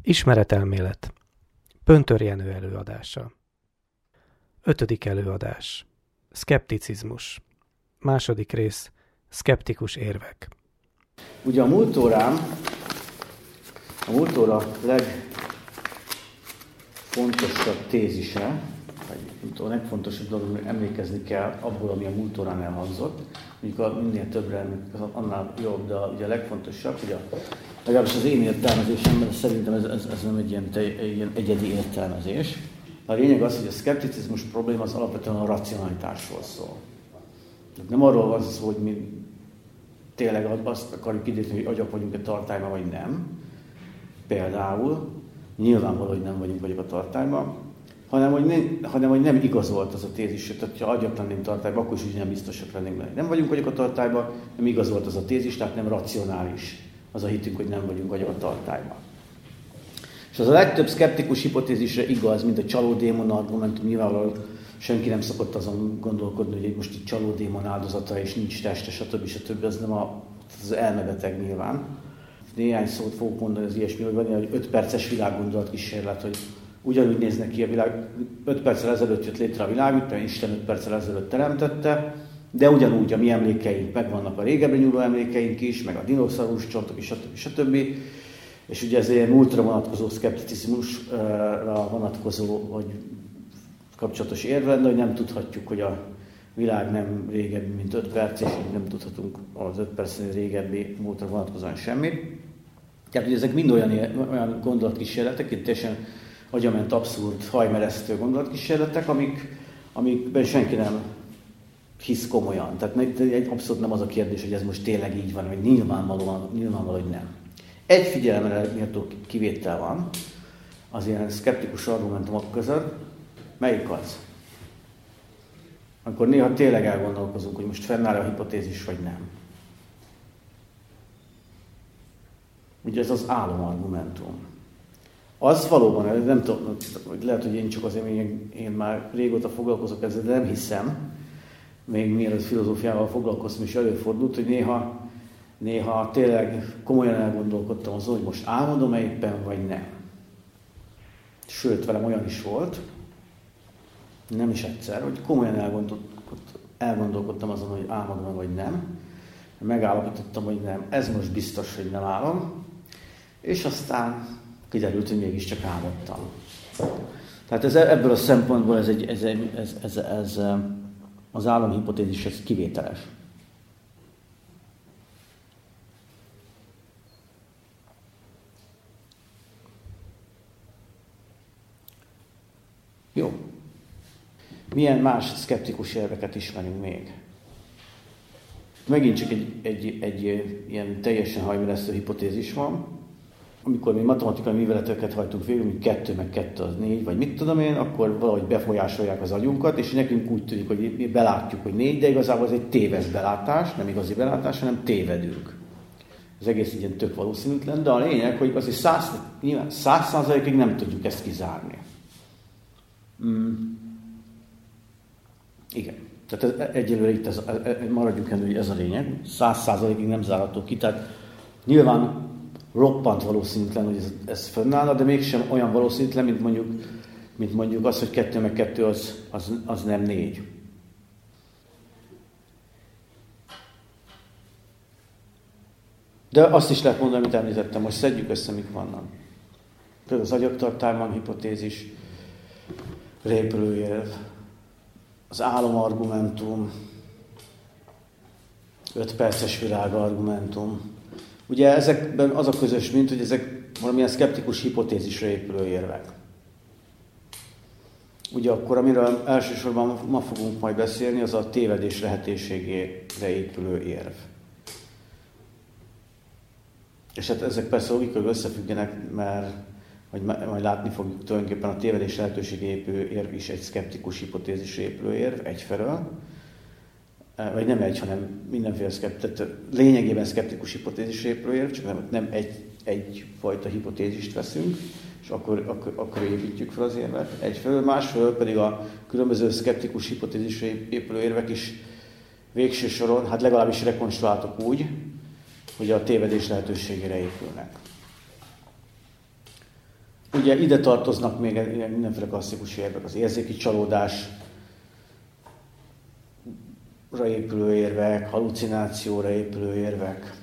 Ismeretelmélet. Pöntör Jenő előadása. 5. előadás. Szkepticizmus. 2. rész. Szkeptikus érvek. Ugye a múlt óra legfontosabb tézise, vagy a legfontosabb dolog, emlékezni kell abból, ami a múlt órán elhangzott. Mondjuk minél többre annál jobb, de ugye a legfontosabb, hogy legalábbis az én értelmezésemben szerintem ez nem egy ilyen egyedi értelmezés. A lényeg az, hogy a szkepticizmus probléma az alapvetően a racionalitásról szól. Nem arról van szó, hogy mi tényleg azt akarjuk idézni, hogy agyak vagyunk-e tartályban, vagy nem. Például, nyilvánvaló, hogy nem vagyunk a tartályban, hanem hogy nem igazolt az a tézis, tehát ha agyak lennénk tartályban, akkor is nem biztosak lennénk benne. Nem vagyunk a tartályban, nem igazolt az a tézis, tehát nem racionális az a hitünk, hogy nem vagyunk a tartályban. És az a legtöbb szkeptikus hipotézisre igaz, mint a csalódémon argumentum, nyilvánvalóan senki nem szokott azon gondolkodni, hogy most itt csalódémon áldozata és nincs teste, stb. Az nem az elmebeteg nyilván. Néhány szót fogok mondani az ilyesmi, hogy van egy 5 perces világgondolatkísérlet, hogy ugyanúgy néznek ki a világ. 5 perccel ezelőtt jött létre a világ, mert Isten 5 perccel ezelőtt teremtette, de ugyanúgy a mi emlékeink, megvannak a régebbre nyúló emlékeink is, meg a dinoszaurusz csontok is, stb. És ugye ez egy múltra vonatkozó szkepticizmusra vonatkozó, vagy kapcsolatos érv lenne, hogy nem tudhatjuk, hogy a világ nem régebbi, mint 5 perc, és nem tudhatunk az 5 percnél régebbi múltra vonatkozóan semmit. Tehát ugye ezek mind olyan gondolatkísérletek, itt teljesen agyament abszurd, hajmeresztő gondolatkísérletek, amikben senki nem hisz komolyan. Tehát abszolút nem az a kérdés, hogy ez most tényleg így van, vagy nyilvánvaló, hogy nem. Egy figyelemre méltó kivétel van az ilyen szkeptikus argumentumok között. Melyik az? Akkor néha tényleg elgondolkozunk, hogy most fennáll a hipotézis, vagy nem. Ugye ez az álomargumentum. Az valóban, nem tudom, lehet, hogy én csak azért, én már régóta foglalkozok ezzel, de nem hiszem, még mielőtt filozófiával foglalkoztam, és előfordult, hogy néha tényleg komolyan elgondolkodtam azon, hogy most álmodom-e éppen, vagy nem. Sőt, velem olyan is volt, nem is egyszer, hogy komolyan elgondolkodtam azon, hogy álmodom-e, vagy nem. Megállapítottam, hogy nem. Ez most biztos, hogy nem álom. És aztán kiderült, hogy mégiscsak álmodtam. Tehát ebből a szempontból ez az álomhipotézis ez kivételes. Jó. Milyen más szkeptikus érveket ismerünk még? Megint csak egy ilyen teljesen hajmeresztő hipotézis van. Amikor mi matematikai műveleteket hajtunk végül, hogy 2 meg 2 az 4, vagy mit tudom én, akkor valahogy befolyásolják az agyunkat, és nekünk úgy tűnik, hogy mi belátjuk, hogy 4, de igazából ez egy téves belátás, nem igazi belátás, hanem tévedünk. Az egész így ilyen tök valószínűtlen, de a lényeg, hogy azért 100%-ig nem tudjuk ezt kizárni. Igen. Tehát egyelőre itt maradjuk ennél, hogy ez a lényeg. 100%-ig nem zárható ki. Tehát nyilván roppant valószínűtlen, hogy ez fönnállna, de mégsem olyan valószínűtlen, mint mondjuk az, hogy 2 meg 2 az nem 4. De azt is lehet mondani, amit említettem, most szedjük össze, mik vannak. Például az agyagtartályban hipotézis, répülőérv, az álomargumentum, 5 perces világargumentum. Ugye ezekben az a közös, mint hogy ezek valamilyen szkeptikus hipotézisre épülő érvek. Ugye akkor, amiről elsősorban ma fogunk majd beszélni, az a tévedés lehetőségére épülő érv. És hát ezek persze logikailag összefüggenek, mert majd látni fogjuk tulajdonképpen a tévedés lehetőségére épülő érv is egy szkeptikus hipotézisre épülő érv egyfelől. Vagy nem egy, hanem mindenféle lényegében szkeptikus hipotézisre épülő érv, csak nem egyfajta hipotézist veszünk, és akkor építjük fel az érvet egyfelől, másfelől pedig a különböző szkeptikus hipotézisre épülő érvek is végső soron, hát legalábbis rekonstruáltak úgy, hogy a tévedés lehetőségére épülnek. Ugye ide tartoznak még mindenféle klasszikus érvek, az érzéki csalódásra épülő érvek, halucinációra épülő érvek,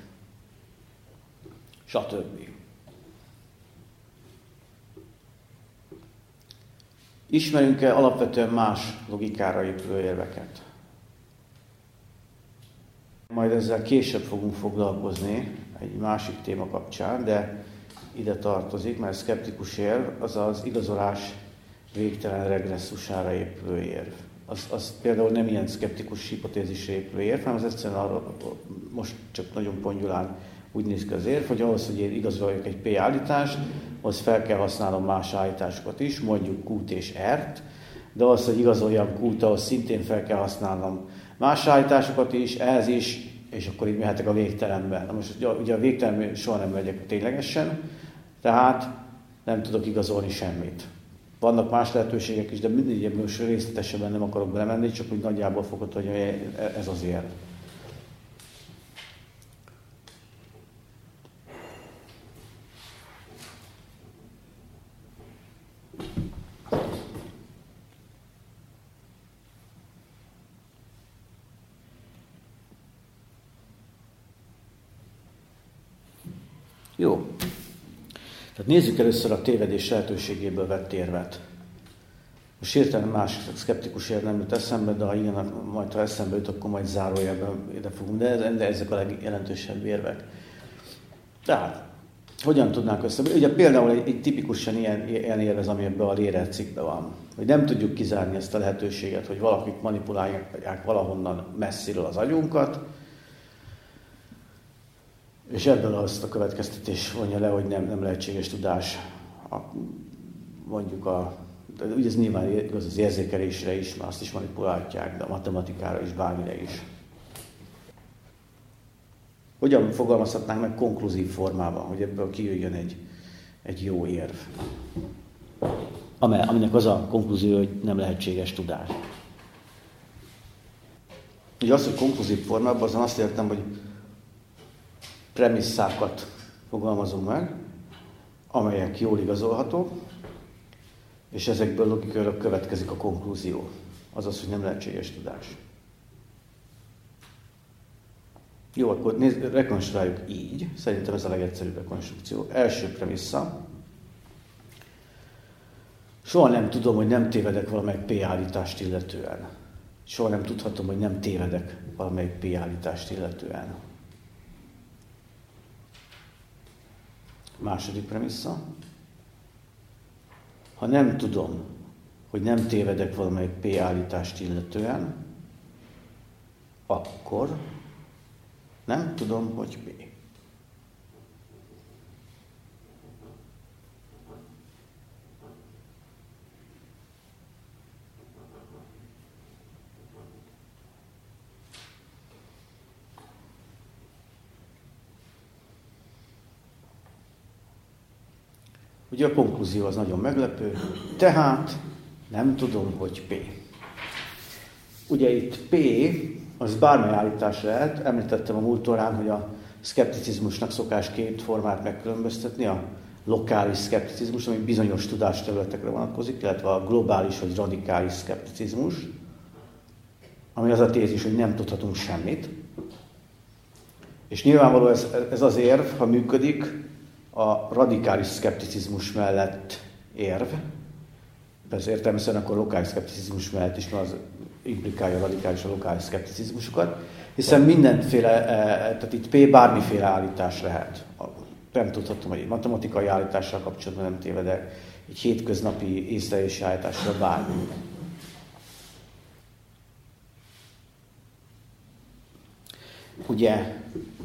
stb. Ismerünk-e alapvetően más logikára épülő érveket? Majd ezzel később fogunk foglalkozni egy másik téma kapcsán, de ide tartozik, mert szkeptikus érv az az igazolás végtelen regresszusára épülő érv. Az például nem ilyen szkeptikus hipotézisre épülő érv, hanem az egyszerűen arra, most csak nagyon pongyulán úgy néz ki az érv, hogy ahhoz, hogy én igazoljak egy P állítást, ahhoz fel kell használnom más állításokat is, mondjuk Q-t és R-t, de ahhoz, hogy igazoljam Q-t, ahhoz szintén fel kell használnom más állításokat is, ehhez is, és akkor így mehetek a végtelenben. Na most ugye a végtelenben soha nem megyek ténylegesen, tehát nem tudok igazolni semmit. Vannak más lehetőségek is, de mindig most részletesebben nem akarok belemenni, csak úgy nagyjából fogod, hogy ez az érv. Jó. Tehát nézzük először a tévedés lehetőségéből vett érvet. Most hirtelen más szkeptikus érv nem jut eszembe, de ha igen, majd ha eszembe jut, akkor majd zárójelben ide fogunk. De ezek a legjelentősebb érvek. Tehát, hogyan tudnánk összebezni? Ugye például egy tipikusan ilyen érv az, ami ebben a Lehrer cikkben van. Hogy nem tudjuk kizárni ezt a lehetőséget, hogy valakik manipulálják valahonnan messziről az agyunkat, és ebből azt a következtetés vonja le, hogy nem lehetséges tudás, mondjuk ugye ez nyilván igaz az érzékelésre is, mert azt is manipulálják, de a matematikára is, bármire is. Hogyan fogalmazhatnánk meg konkluzív formában, hogy ebből kijöjjön egy jó érv, aminek az a konklúzió, hogy nem lehetséges tudás. Ugye az, hogy konkluzív formában, azon azt értem, hogy premisszákat fogalmazunk meg, amelyek jól igazolhatók, és ezekből logikailag következik a konklúzió. Azaz, hogy nem lehetséges tudás. Jó, akkor rekonstruáljuk így. Szerintem ez a legegyszerűbb rekonstrukció. Első premissza. Soha nem tudom, hogy nem tévedek valamelyik P állítást illetően. Soha nem tudhatom, hogy nem tévedek valamelyik P állítást illetően. Második premissza. Ha nem tudom, hogy nem tévedek valamelyik P állítást illetően, akkor nem tudom, hogy P. Ugye a konklúzió az nagyon meglepő, tehát nem tudom, hogy P. Ugye itt P, az bármely állítás lehet, említettem a múlt órán, hogy a szkepticizmusnak szokás két formát megkülönböztetni, a lokális szkepticizmus, ami bizonyos tudásterületekre vonatkozik, illetve a globális vagy radikális szkepticizmus, ami az a tézis, hogy nem tudhatunk semmit. És nyilvánvaló ez az érv, ha működik, a radikális szkepticizmus mellett érv. Persze értelmesen akkor a lokális szkepticizmus mellett is, mert az implikálja a radikális a lokális szkepticizmusokat, hiszen mindenféle, tehát itt P bármiféle állítás lehet. Nem tudhatom, hogy egy matematikai állítással kapcsolatban nem tévedek, egy hétköznapi észlelési állításra bármi. Ugye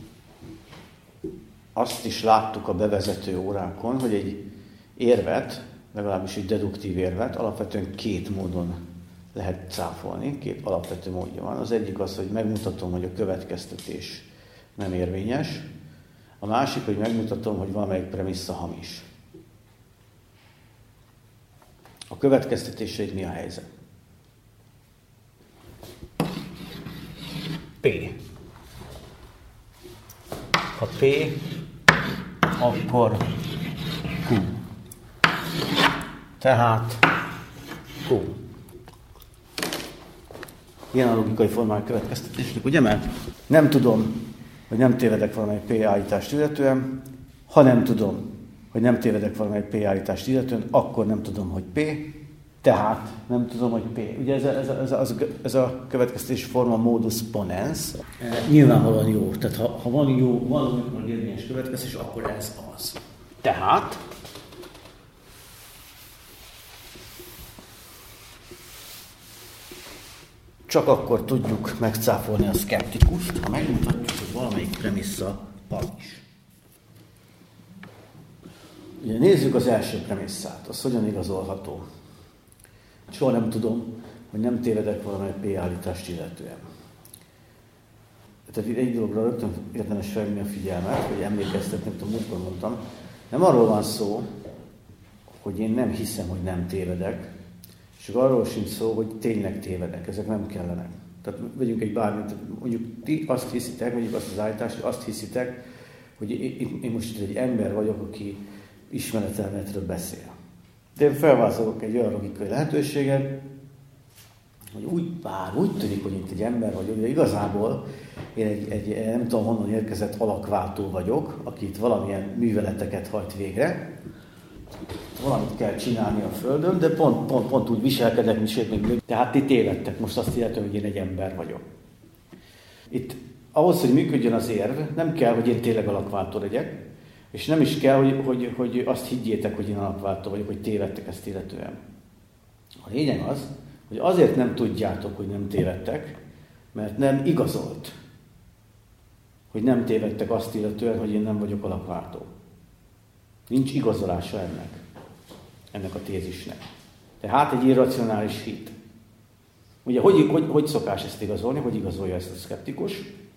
azt is láttuk a bevezető órákon, hogy egy érvet, legalábbis egy deduktív érvet alapvetően két módon lehet cáfolni, két alapvető módja van. Az egyik az, hogy megmutatom, hogy a következtetés nem érvényes, a másik, hogy megmutatom, hogy valamelyik premissza hamis. A következtetésre itt mi a helyzet? P. Ha P, akkor Q. Tehát Q. Ilyen a logikai formák következtetésnek, ugye? Mert nem tudom, hogy nem tévedek valamely P állítást illetően. Ha nem tudom, hogy nem tévedek valamely P állítást illetően, akkor nem tudom, hogy P. Tehát nem tudom, hogy P. Ugye ez a következtetés forma modus ponens. Nyilvánvalóan jó. Tehát ha van jó, valamikor érvényes következtetés, akkor ez az. Tehát csak akkor tudjuk megcáfolni a szkeptikust, ha megmutatjuk, hogy valamelyik premissza hamis. Ugye nézzük az első premisszát, az hogyan igazolható. Soha nem tudom, hogy nem tévedek valamely P állítást illetően. Tehát egy dologra rögtön érdemes felhívni a figyelmet, hogy emlékeztetni, amit a múltkor mondtam. Nem arról van szó, hogy én nem hiszem, hogy nem tévedek, és arról sincs szó, hogy tényleg tévedek. Ezek nem kellenek. Tehát vegyünk egy bármit, mondjuk ti azt hiszitek, mondjuk azt az állítást, hogy azt hiszitek, hogy én most egy ember vagyok, aki ismeretelmetről beszél. De én felvázolok egy olyan logikai lehetőséget, hogy úgy tűnik, hogy itt egy ember vagyok, de igazából én egy nem tudom honnan érkezett alakváltó vagyok, aki itt valamilyen műveleteket hajt végre, valamit kell csinálni a Földön, de pont úgy viselkedek, mint sőt, még tehát ti tévedtek, most azt illetően, hogy én egy ember vagyok. Itt ahhoz, hogy működjön az érv, nem kell, hogy én tényleg alakváltó legyek, és nem is kell, hogy azt higgyétek, hogy én alakváltó vagyok, hogy tévedtek ezt illetően. A lényeg az, hogy azért nem tudjátok, hogy nem tévedtek, mert nem igazolt, hogy nem tévedtek azt illetően, hogy én nem vagyok alakváltó. Nincs igazolása ennek a tézisnek. Tehát egy irracionális hit. Ugye, hogy szokás ezt igazolni, hogy igazolja ezt a szkeptikus?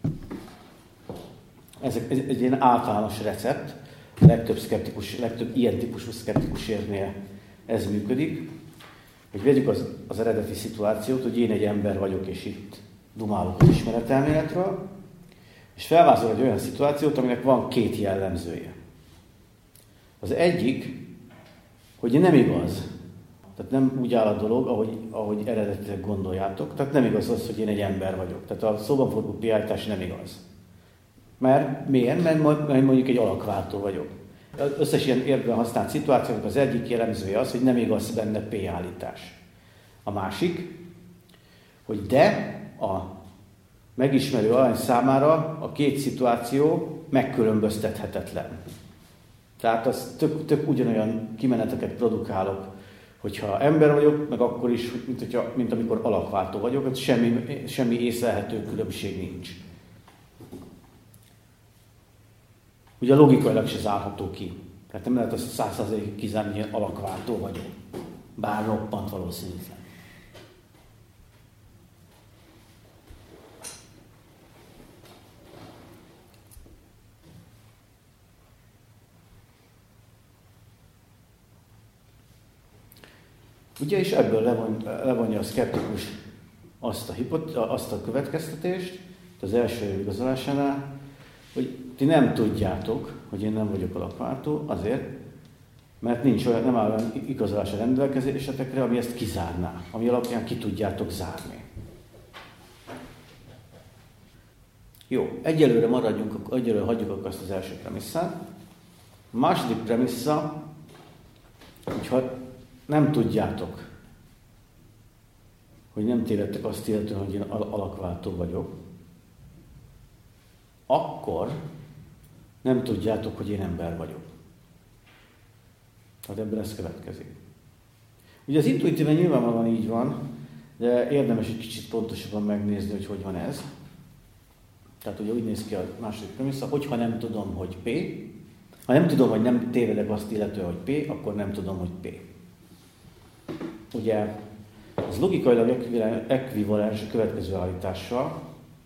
Ez egy ilyen általános recept, legtöbb ilyen típusú szkeptikusérnél ez működik, hogy vegyük az eredeti szituációt, hogy én egy ember vagyok, és itt dumálok az ismeretelméletről, és felvázol egy olyan szituációt, aminek van két jellemzője. Az egyik, hogy nem igaz. Tehát nem úgy áll a dolog, ahogy eredetileg gondoljátok. Tehát nem igaz az, hogy én egy ember vagyok. Tehát a szóban forgó P-állítás nem igaz. Miért? Mert mondjuk egy alakváltó vagyok. Az összes ilyen érvben használt szituációnak az egyik jellemzője az, hogy nem igaz benne P-állítás. A másik, hogy de a megismerő alany számára a két szituáció megkülönböztethetetlen. Tehát az tök ugyanolyan kimeneteket produkálok, hogyha ember vagyok, meg akkor is, mint amikor alakváltó vagyok, hogy semmi észlelhető különbség nincs. Ugye logikailag se zárható ki. Tehát nem lehet azt 100%-ig kizárni, hogy ilyen alakváltó vagyok. Bár roppant valószínűtlen. Ugye, és ebből levonja a szkeptikus azt a következtetést, az első igazolásánál, hogy ti nem tudjátok, hogy én nem vagyok alakváltó, azért, mert nem áll olyan igazolás a rendelkezésetekre, ami ezt kizárná, ami alapján ki tudjátok zárni. Jó, egyelőre hagyjuk akkor azt az első premisszát. A második premissza, hogyha nem tudjátok, hogy nem tévedtek azt illetően, hogy én alakváltó vagyok, akkor nem tudjátok, hogy én ember vagyok. Tehát ebből ez következik. Ugye az intuitíven nyilvánvalóan így van, de érdemes egy kicsit pontosabban megnézni, hogy van ez. Tehát ugye úgy néz ki a második premissza, hogyha nem tudom, hogy P, ha nem tudom, hogy nem tévedek azt illetően, hogy P, akkor nem tudom, hogy P. Ugye ez logikailag ekvivalens a következő állítással,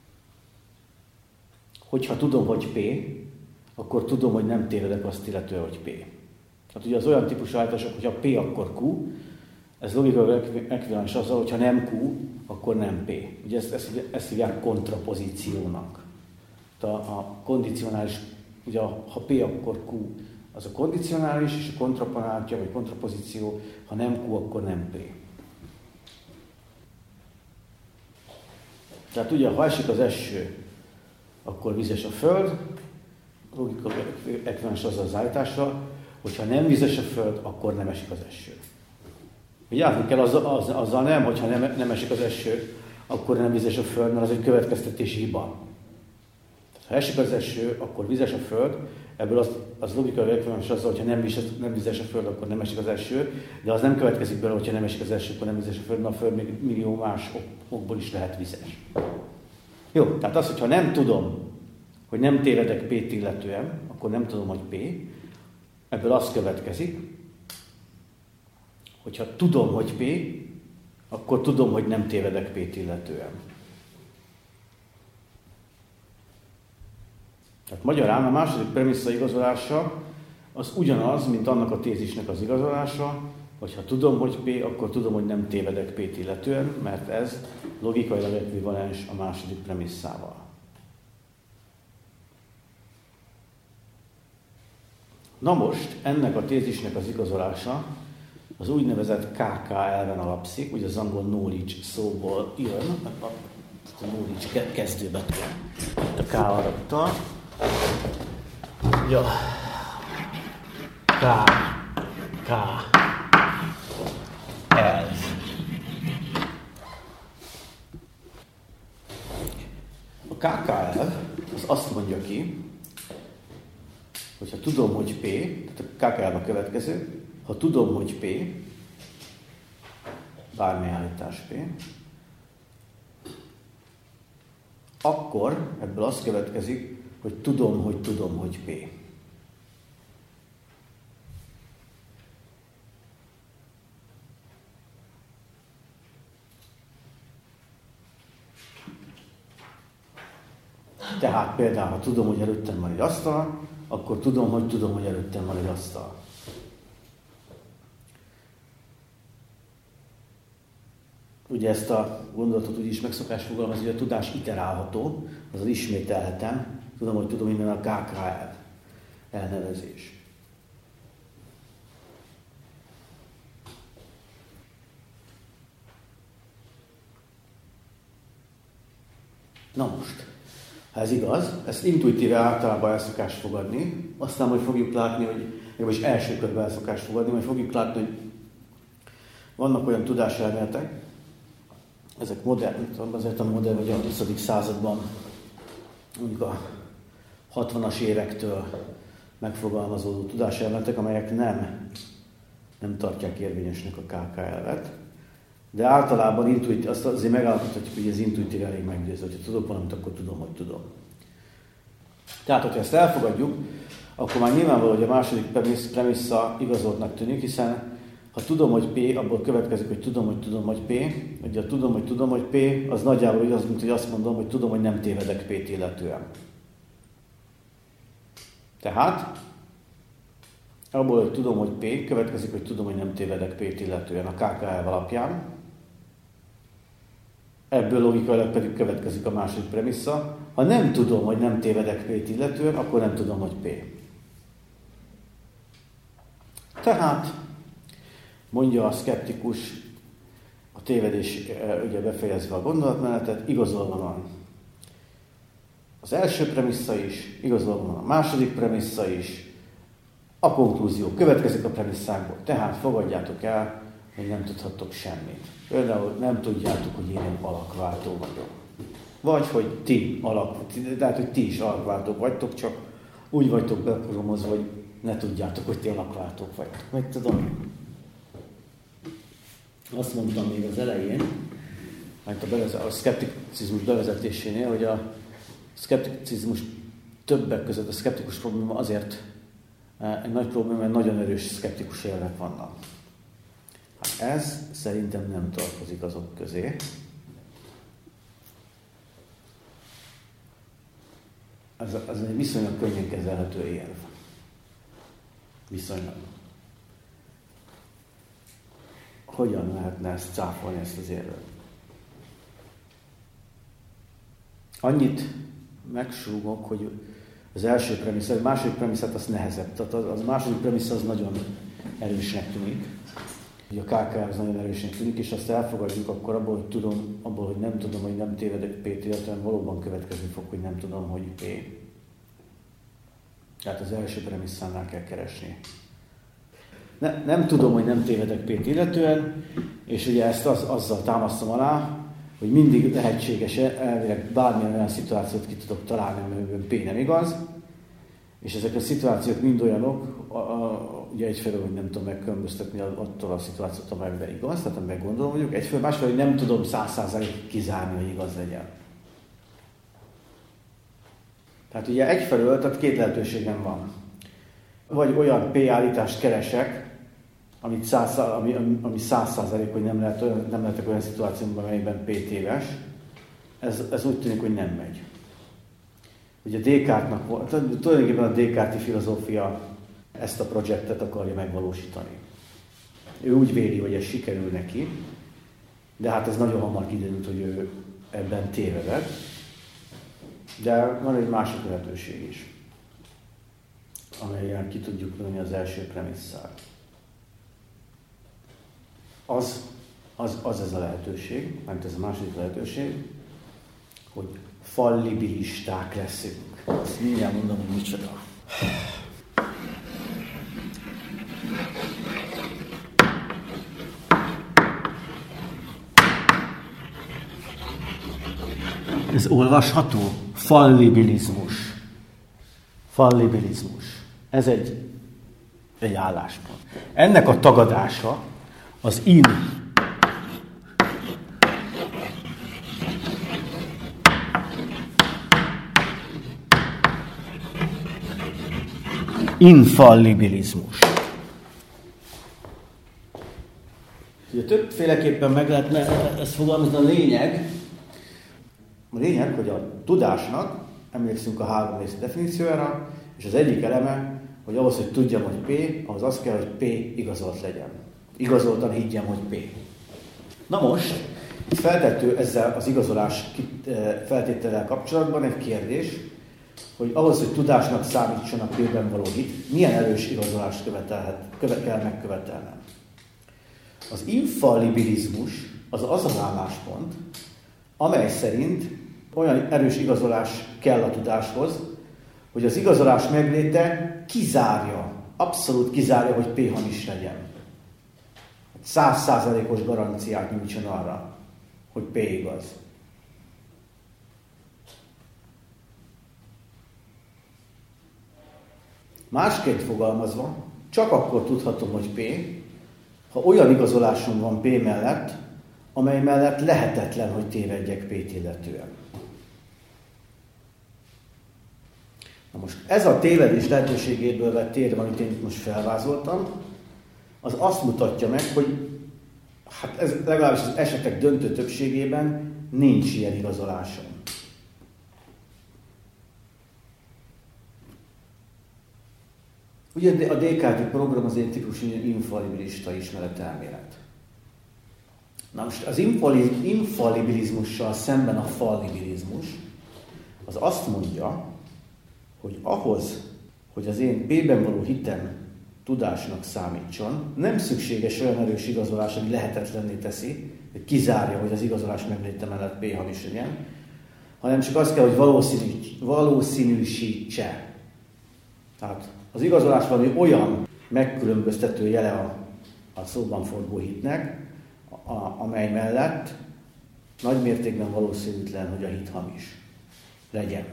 hogyha tudom, hogy P, akkor tudom, hogy nem tévedek azt illetően, hogy P. Tehát ugye az olyan típusú állítások, hogyha P, akkor Q, ez logikailag ekvivalens azzal, hogyha nem Q, akkor nem P. Ugye ezt hívják kontrapozíciónak. A kondicionális, ugye ha P, akkor Q Az a kondicionális és a kontraponáltja, vagy kontrapozíció, ha nem Q, akkor nem P. Tehát ugye, ha esik az eső, akkor vizes a föld, logikai ekvivalens azzal az állításra, hogyha nem vizes a föld, akkor nem esik az eső. Vigyázni kell azzal nem, hogyha nem esik az eső, akkor nem vizes a föld, mert az egy következtetési hiba. Ha esik az eső, akkor vizes a föld, ebből az logikai ekvivalens azzal, hogyha nem vizes a föld, akkor nem esik az eső, de az nem következik belőle, hogyha nem esik az eső, akkor nem vizes a föld, mert a föld még millió más okból is lehet vizes. Jó, tehát az, hogyha nem tudom, hogy nem tévedek P-t illetően, akkor nem tudom, hogy P. Ebből az következik, hogyha tudom, hogy P, akkor tudom, hogy nem tévedek P-t illetően. Tehát magyarán a második premissza igazolása az ugyanaz, mint annak a tézisnek az igazolása, hogy ha tudom, hogy P, akkor tudom, hogy nem tévedek P-t illetően, mert ez logikailag ekvivalens a második premisszával. Na most, ennek a tézisnek az igazolása az úgynevezett KK elven alapszik, ugye az angol knowledge szóból jön, a knowledge kezdőbetű, a K adattal. Ja. K elv. A KK elv az azt mondja ki, hogyha tudom, hogy P, tehát a KK elv a következő, ha tudom, hogy P, bármely állítás P, akkor ebből az következik, hogy tudom, hogy P. Tehát például, ha tudom, hogy előttem van egy asztal, akkor tudom, hogy előttem van egy asztal. Ugye ezt a gondolatot úgy is megszokás fogalmazni, hogy a tudás iterálható, azaz ismételhetem. Tudom, hogy tudom, minden a KK elnevezés. Na most, ha ez igaz, ezt intuitíve általában el szokás fogadni, aztán majd fogjuk látni, hogy legalábbis első körben el szokás fogadni, majd fogjuk látni, hogy vannak olyan tudáselméletek, ezek modern, azért a modern vagy a 20. században, mondjuk a 60-as évektől megfogalmazódó tudáselméletek, amelyek nem tartják érvényesnek a KK elvet, de általában azt azért megállapíthatjuk, hogy ez intuitív elég meggyőző, hogyha tudok valamit, akkor tudom, hogy tudom. Tehát, hogyha ezt elfogadjuk, akkor már nyilvánvaló, hogy a második premissza igazoltnak tűnik, hiszen ha tudom, hogy P, abból következik, hogy tudom, hogy P, ugye a tudom, hogy P, az nagyjából igaz, mint hogy azt mondom, hogy tudom, hogy nem tévedek P-t illetően. Tehát, abból, hogy tudom, hogy P, következik, hogy tudom, hogy nem tévedek P-t illetően a KK elv alapján. Ebből logikailag pedig következik a második premissza. Ha nem tudom, hogy nem tévedek P-t illetően, akkor nem tudom, hogy P. Tehát, mondja a szkeptikus, a tévedés ugye befejezve a gondolatmenetet, igazolva van az első premissza is, igazolva van a második premissza is, a konklúzió következik a premisszákból, tehát fogadjátok el, hogy nem tudhattok semmit. Például nem tudjátok, hogy én egy alakváltó vagyok. Vagy hogy hogy ti is alakváltók vagytok, csak úgy vagytok beprogramozva, hogy ne tudjátok, hogy ti alakváltók vagytok. Meg tudom. Azt mondtam még az elején, a szkepticizmus bevezetésénél, hogy a szkepticizmus többek között a szkeptikus probléma azért egy nagy probléma, mert nagyon erős szkeptikus érvek vannak. Hát ez szerintem nem tartozik azok közé. Ez egy viszonylag könnyen kezelhető érv. Viszonylag. Hogyan lehetne ezt cáfolni, ezt az érvet? Annyit megsúgok, hogy az első premisszát, a második premisszát az nehezebb. Tehát az második premissza az nagyon erősnek tűnik. Ugye a KKR az nagyon erősnek tűnik, és azt elfogadjuk, akkor abból, hogy nem tudom, hogy nem tévedek P-t, illetve valóban következni fog, hogy nem tudom, hogy P. Tehát az első premisszánál kell keresni. Nem tudom, hogy nem tévedek P-t illetően, és ugye ezt azzal támasztom alá, hogy mindig lehetséges elvileg bármilyen olyan szituációt ki tudok találni, amiben P nem igaz, és ezek a szituációk mind olyanok, ugye egyfelől, hogy nem tudom megkülönböztetni attól a szituációt, amelyben igaz, tehát amiben gondolom vagyok, egyfelől, másfelől, hogy nem tudom 100%-ig kizárni, hogy igaz legyen. Tehát ugye egyfelől, tehát két lehetőségem van. Vagy olyan P-állítást keresek, ami 100%, hogy nem lehetek olyan szituációban, amelyben P téves. Ez úgy tűnik, hogy nem megy. Ugye Descartes-nak volt, tulajdonképpen a Descartes-i filozófia ezt a projektet akarja megvalósítani. Ő úgy véli, hogy ez sikerül neki, de hát ez nagyon hamar kiderült, hogy ő ebben tévedett. De van egy másik lehetőség is, amelyen ki tudjuk lőni az első premisszát. Az ez a lehetőség, mert ez a második lehetőség, hogy fallibilisták leszünk. Ezt mindjárt mondom, hogy micsoda. Ez olvasható? Fallibilizmus. Fallibilizmus. Ez egy álláspont. Ennek a tagadása az infallibilizmus. Ugye többféleképpen meg lehetne ezt fogalmazni. A lényeg, hogy a tudásnak, emlékszünk a 3 rész definíciójára, és az egyik eleme, hogy ahhoz, hogy tudjam, hogy P, ahhoz az kell, hogy P igazolt legyen. Igazoltan higgyem, hogy P. Na most, itt feltettő ezzel az igazolás feltétellel kapcsolatban egy kérdés, hogy ahhoz, hogy tudásnak számítson a P-ben való hit, milyen erős igazolást kell megkövetelnem. Az infallibilizmus az álláspont, amely szerint olyan erős igazolás kell a tudáshoz, hogy az igazolás megléte kizárja, abszolút kizárja, hogy P hamis legyen. 100%-os garanciát nyújtson arra, hogy P igaz. Másként fogalmazva, csak akkor tudhatom, hogy P, ha olyan igazolásom van P mellett, amely mellett lehetetlen, hogy tévedjek P-t illetően. Na most ez a tévedés lehetőségéből vett érve, amit én most felvázoltam, az azt mutatja meg, hogy hát ez legalábbis az esetek döntő többségében nincs ilyen igazolásom. Ugye a Descartes-i program az egy típusú infallibilista ismeretelmélet. Na most az infallibilizmussal szemben a fallibilizmus az azt mondja, hogy ahhoz, hogy az én P-ben való hitem tudásnak számítson, nem szükséges olyan erős igazolás, ami lehetetlenné teszi, hogy kizárja, hogy az igazolás megléte mellett P hamis legyen, hanem csak az kell, hogy valószínűsítse. Tehát az igazolás valami olyan megkülönböztető jele a szóban forgó hitnek, amely mellett nagy mértékben valószínűtlen, hogy a hit hamis legyen.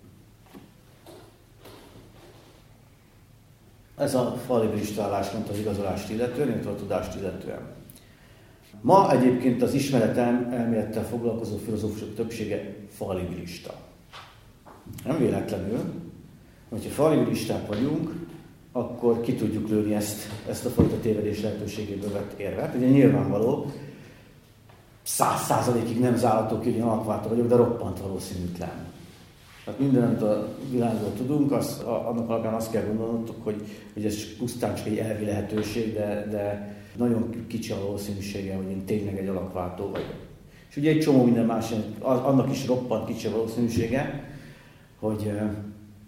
Ez a fallibilista álláspont az igazolást illetően, illetve a tudást illetően. Ma egyébként az ismeretelmélettel foglalkozó filozófusok többsége fallibilista. Nem véletlenül, hogyha fallibilisták vagyunk, akkor ki tudjuk lőni ezt a fajta tévedés lehetőségéből vett érvet. Ugye nyilvánvaló, 100%-ig nem zárható ki, hogy alakváltó vagyok, de roppant valószínűtlen. Tehát minden, amit a világról tudunk, annak alapján azt kell gondolnotok, hogy ez pusztán csak egy elvi lehetőség, de nagyon kicsi a valószínűsége, hogy én tényleg egy alakváltó vagyok. És ugye egy csomó minden más, annak is roppant kicsi a valószínűsége, hogy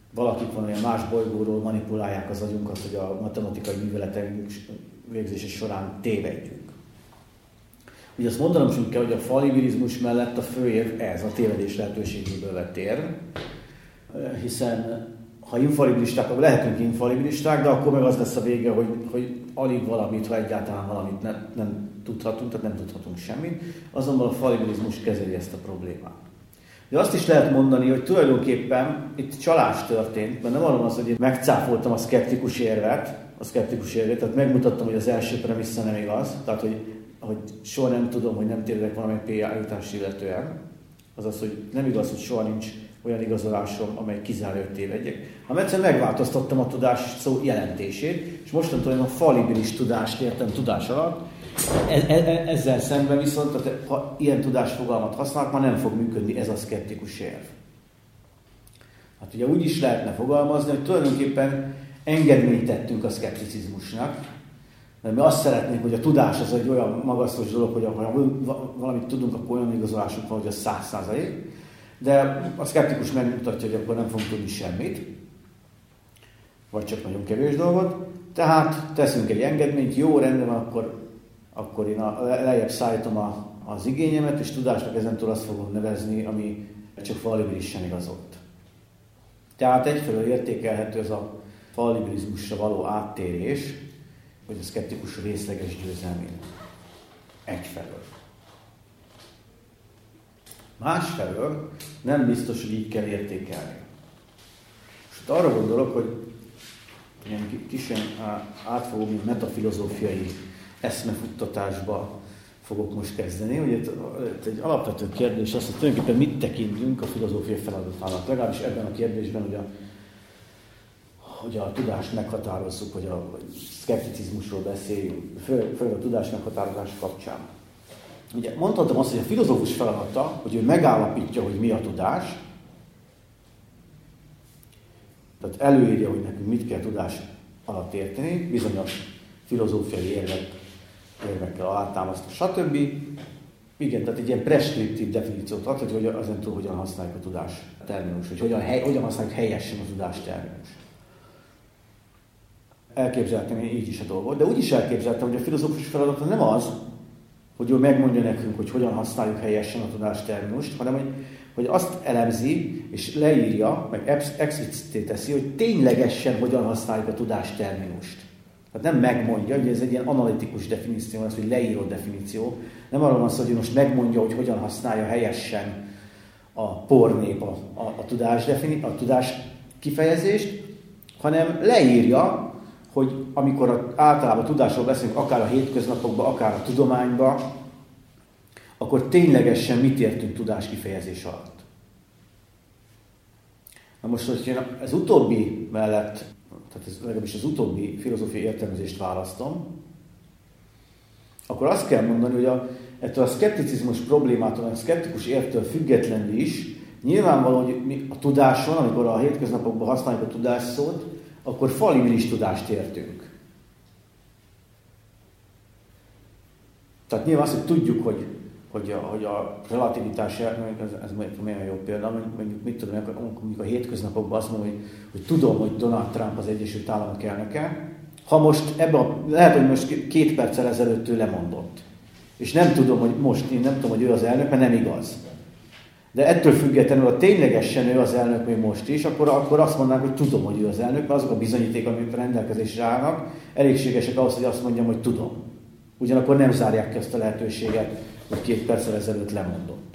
valakik van olyan más bolygóról manipulálják az agyunkat, hogy a matematikai műveletek végzése során tévedjünk. Ugye azt mondanom sem kell, hogy a fallibilizmus mellett a főérv ez, a tévedés lehetőségéből vett érv, hiszen ha infallibilisták, akkor lehetünk infallibilisták, de akkor meg az lesz a vége, hogy alig valamit, ha egyáltalán valamit nem tudhatunk, tehát nem tudhatunk semmit, azonban a fallibilizmus kezeli ezt a problémát. De azt is lehet mondani, hogy tulajdonképpen itt csalás történt, mert nem arról van szó, hogy én megcáfoltam a szkeptikus érvet, tehát megmutattam, hogy az első premissza nem igaz, tehát hogy soha nem tudom, hogy nem tévedek valamely P állítást illetően, azaz, hogy nem igaz, hogy soha nincs olyan igazolásom, amely kizárja, hogy tévedjek, hanem egyszerűen megváltoztattam a tudás szó jelentését, és mostantól én a fallibilis tudást értem tudás alatt. Ezzel szemben viszont, tehát, ha ilyen tudásfogalmat használok, már nem fog működni ez a szkeptikus érv. Hát ugye úgy is lehetne fogalmazni, hogy tulajdonképpen engedményt tettünk a szkepticizmusnak, mert mi azt szeretnénk, hogy a tudás az egy olyan magasztos dolog, hogy ha valamit tudunk, akkor olyan igazolásunk van, hogy az 100%, de a szkeptikus megmutatja, hogy akkor nem fogunk tudni semmit, vagy csak nagyon kevés dolgot, tehát teszünk egy engedményt, jó, rendben, akkor én lejjebb szállítom az igényemet, és tudásnak ezentúl azt fogom nevezni, ami csak fallibilisen igazolt. Tehát egyfelől értékelhető ez a fallibilizmusra való áttérés, hogy a szkeptikus részleges győzelmén. Egyfelől. Másfelől nem biztos, hogy így kell értékelni. És arra gondolok, hogy ilyen kis átfogó, mint metafilozófiai eszmefuttatásba fogok most kezdeni. Hogy itt egy alapvető kérdés az, hogy tulajdonképpen mit tekintünk a filozófia feladatának. Legalábbis ebben a kérdésben, hogy a tudást meghatározzuk, hogy a szkepticizmusról beszéljünk, főleg a tudás meghatározás kapcsán. Ugye mondhatom azt, hogy a filozófus feladata, hogy ő megállapítja, hogy mi a tudás, tehát előírja, hogy nekünk mit kell tudás alatt érteni, bizonyos filozófiai érvekkel alátámasztva, stb. Igen, tehát egy ilyen preskriptív definíciót ad, hogy azentúl hogyan használjuk a tudás terminus, hogy hogyan használjuk helyesen a tudás terminus. Elképzeltem én így is a dolgot, de úgy is elképzeltem, hogy a filozófus feladata nem az, hogy ő megmondja nekünk, hogy hogyan használjuk helyesen a tudás terminust, hanem hogy azt elemzi és leírja, meg explicité teszi, hogy ténylegesen hogyan használjuk a tudás terminust. Tehát nem megmondja, hogy ez egy ilyen analitikus definíció, az, hogy leíró definíció. Nem arról van szó, hogy most megmondja, hogy hogyan használja helyesen a pornép a tudás kifejezést, hanem leírja, hogy amikor általában tudásról beszélünk, akár a hétköznapokban, akár a tudományban, akkor ténylegesen mit értünk tudás kifejezés alatt. Na most, hogyha ez utóbbi mellett, tehát legalábbis az utóbbi filozófiai értelmezést választom, akkor azt kell mondani, hogy ettől a szkepticizmus problémától, a szkeptikus érvtől függetlenül is, nyilvánvaló, hogy mi a tudáson, amikor a hétköznapokban használjuk a tudásszót, akkor fallibilis tudást értünk. Tehát nyilván azt, hogy tudjuk, hogy a relativitás, ez milyen jó példa, mondjuk mit tudom, amikor a hétköznapokban azt mondom, hogy tudom, hogy Donald Trump az Egyesült Államok elnöke, ha most lehet, hogy most 2 perccel ezelőtt ő lemondott. És nem tudom, hogy ő az elnök, mert nem igaz. De ettől függetlenül, ha ténylegesen ő az elnök még most is, akkor azt mondanánk, hogy tudom, hogy ő az elnök, mert azok a bizonyítékok, amik rendelkezésre állnak, elégségesek ahhoz, hogy azt mondjam, hogy tudom. Ugyanakkor nem zárják ki azt a lehetőséget, hogy 2 perccel ezelőtt lemondott.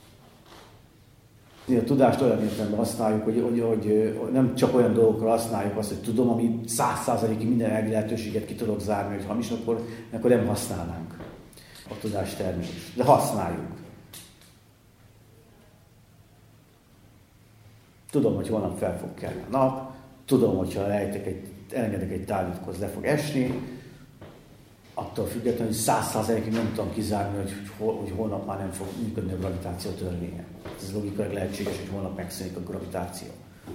A tudást olyan értelemben használjuk, hogy nem csak olyan dolgokra használjuk azt, hogy tudom, ami 100%-ig minden elvi lehetőséget ki tudok zárni, hogy hamis, akkor nem használnánk a tudás terminus. De használjuk. Tudom, hogy holnap fel fog kelni a nap, tudom, hogyha elengedek egy tárgyat, akkor le fog esni, attól függetlenül, hogy 100%-ig nem tudom kizárni, hogy holnap már nem fog működni a gravitáció törvénye. Ez logikailag lehetséges, hogy holnap megszűnik a gravitáció.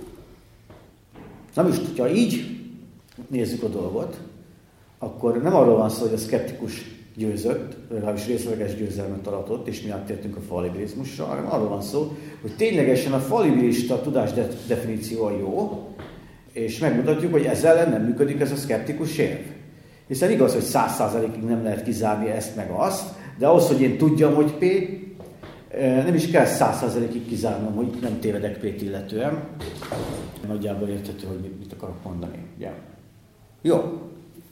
Na most, hogyha így nézzük a dolgot, akkor nem arról van szó, hogy a szkeptikus győzött, legalábbis részleges győzelmet aratott, és mi áttértünk a fallibilizmusra, hanem arról van szó, hogy ténylegesen a fallibilista tudás definíció a jó, és megmutatjuk, hogy ezzel ellen nem működik ez a szkeptikus érv. Hiszen igaz, hogy 100%-ig nem lehet kizárni ezt meg azt, de ahhoz, hogy én tudjam, hogy P, nem is kell 100%-ig kizárnom, hogy nem tévedek P-t illetően. Nagyjából érthető, hogy mit akarok mondani. Ja. Jó.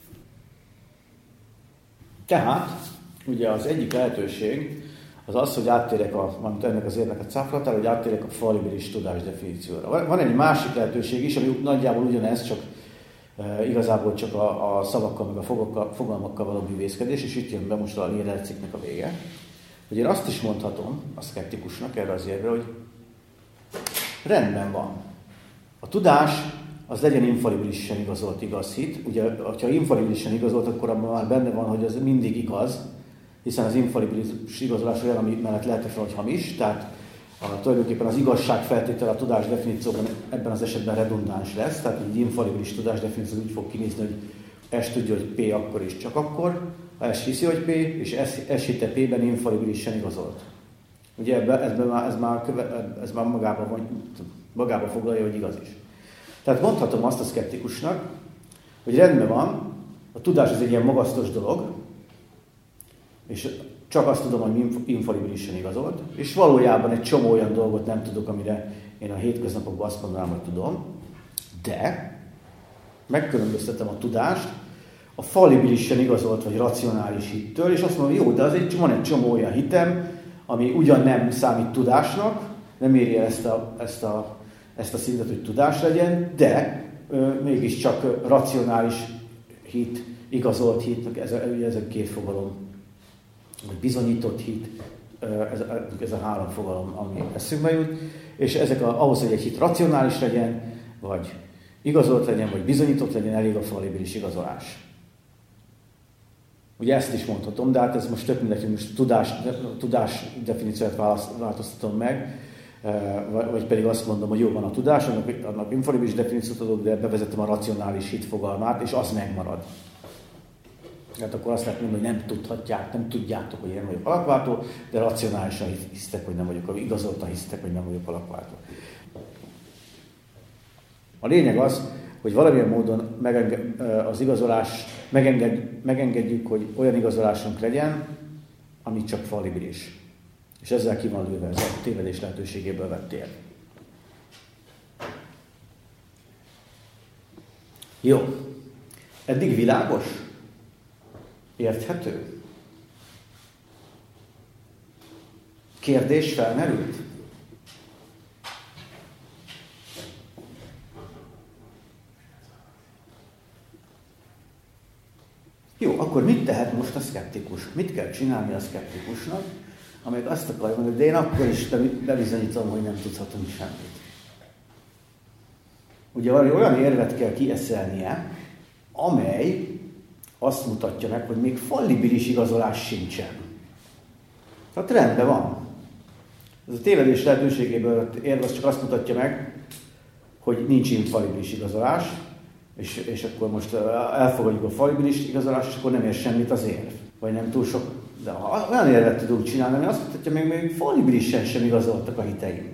Tehát, ugye az egyik lehetőség az az, hogy áttérek ennek az érnek a cáfolatára, hogy áttérek a fallibilis tudás definícióra. Van egy másik lehetőség is, ami nagyjából ugyanez, csak igazából csak a szavakkal, meg a fogalmakkal való bűvészkedés, és itt jön be most a Lehrer-cikknek a vége. Hogy én azt is mondhatom a szkeptikusnak erre az érvre, hogy rendben van. A tudás az legyen infallibilisen igazolt igaz hit. Ugye, ha infallibilisen igazolt, akkor abban már benne van, hogy az mindig igaz, hiszen az infallibilis igazolás olyan, ami mellett lehet, hogy hamis, tehát tulajdonképpen az igazság feltétele a tudás definícióban ebben az esetben redundáns lesz, tehát egy infallibilis tudás definíció úgy fog kinézni, hogy S tudja, hogy P akkor is csak akkor, ha S hiszi, hogy P, és S hitte P-ben infallibilisen igazolt. Ugye ez már magába foglalja, hogy igaz is. Tehát mondhatom azt a szkeptikusnak, hogy rendben van, a tudás az egy ilyen magasztos dolog, és csak azt tudom, hogy infallibilisen igazolt, és valójában egy csomó olyan dolgot nem tudok, amire én a hétköznapokban azt mondanám, hogy tudom, de megkülönböztetem a tudást a fallibilisen igazolt vagy racionális hittől, és azt mondom, jó, de van egy csomó olyan hitem, ami ugyan nem számít tudásnak, nem éri el ezt a szintet, hogy tudás legyen, de mégiscsak racionális hit, igazolt hit, ez a két fogalom, vagy bizonyított hit, ez a három fogalom, ami eszünkbe jut, és ahhoz, hogy egy hit racionális legyen, vagy igazolt legyen, vagy bizonyított legyen, elég a fallibilis igazolás. Ugye ezt is mondhatom, de hát ez most tök mindegy, most tudás definíciót változtatom meg, vagy pedig azt mondom, hogy jó van a tudás, annak infallibilis definíciót adok, de bevezetem a racionális hit fogalmát, és az megmarad. Tehát akkor azt lehet mondani, hogy nem tudjátok, hogy én vagyok alakváltó, de racionálisan hisztek, hogy nem vagyok, igazoltan hisztek, hogy nem vagyok alakváltó. A lényeg az, hogy valamilyen módon az igazolás, megengedjük, hogy olyan igazolásunk legyen, ami csak fallibilis. És ezzel ki van lőve ez a tévedés lehetőségéből vett tér. Jó. Eddig világos? Érthető? Kérdés felmerült? Jó, akkor mit tehet most a szkeptikus? Mit kell csinálni a szkeptikusnak, amelyek azt akarja mondani, de én akkor is bebizonyítom, hogy nem tudhatunk semmit. Ugye valami olyan érvet kell kieszelnie, amely azt mutatja meg, hogy még fallibilis igazolás sincsen. Tehát rendben van. Ez a tévedés lehetőségéből érve az csak azt mutatja meg, hogy nincs infallibilis igazolás, és akkor most elfogadjuk a fallibilis igazolást, és akkor nem ér semmit az érv. Vagy nem túl sok. De ha olyan érvet tudunk csinálni, ami azt mutatja meg, hogy még fallibilisen sem igazoltak a hiteink,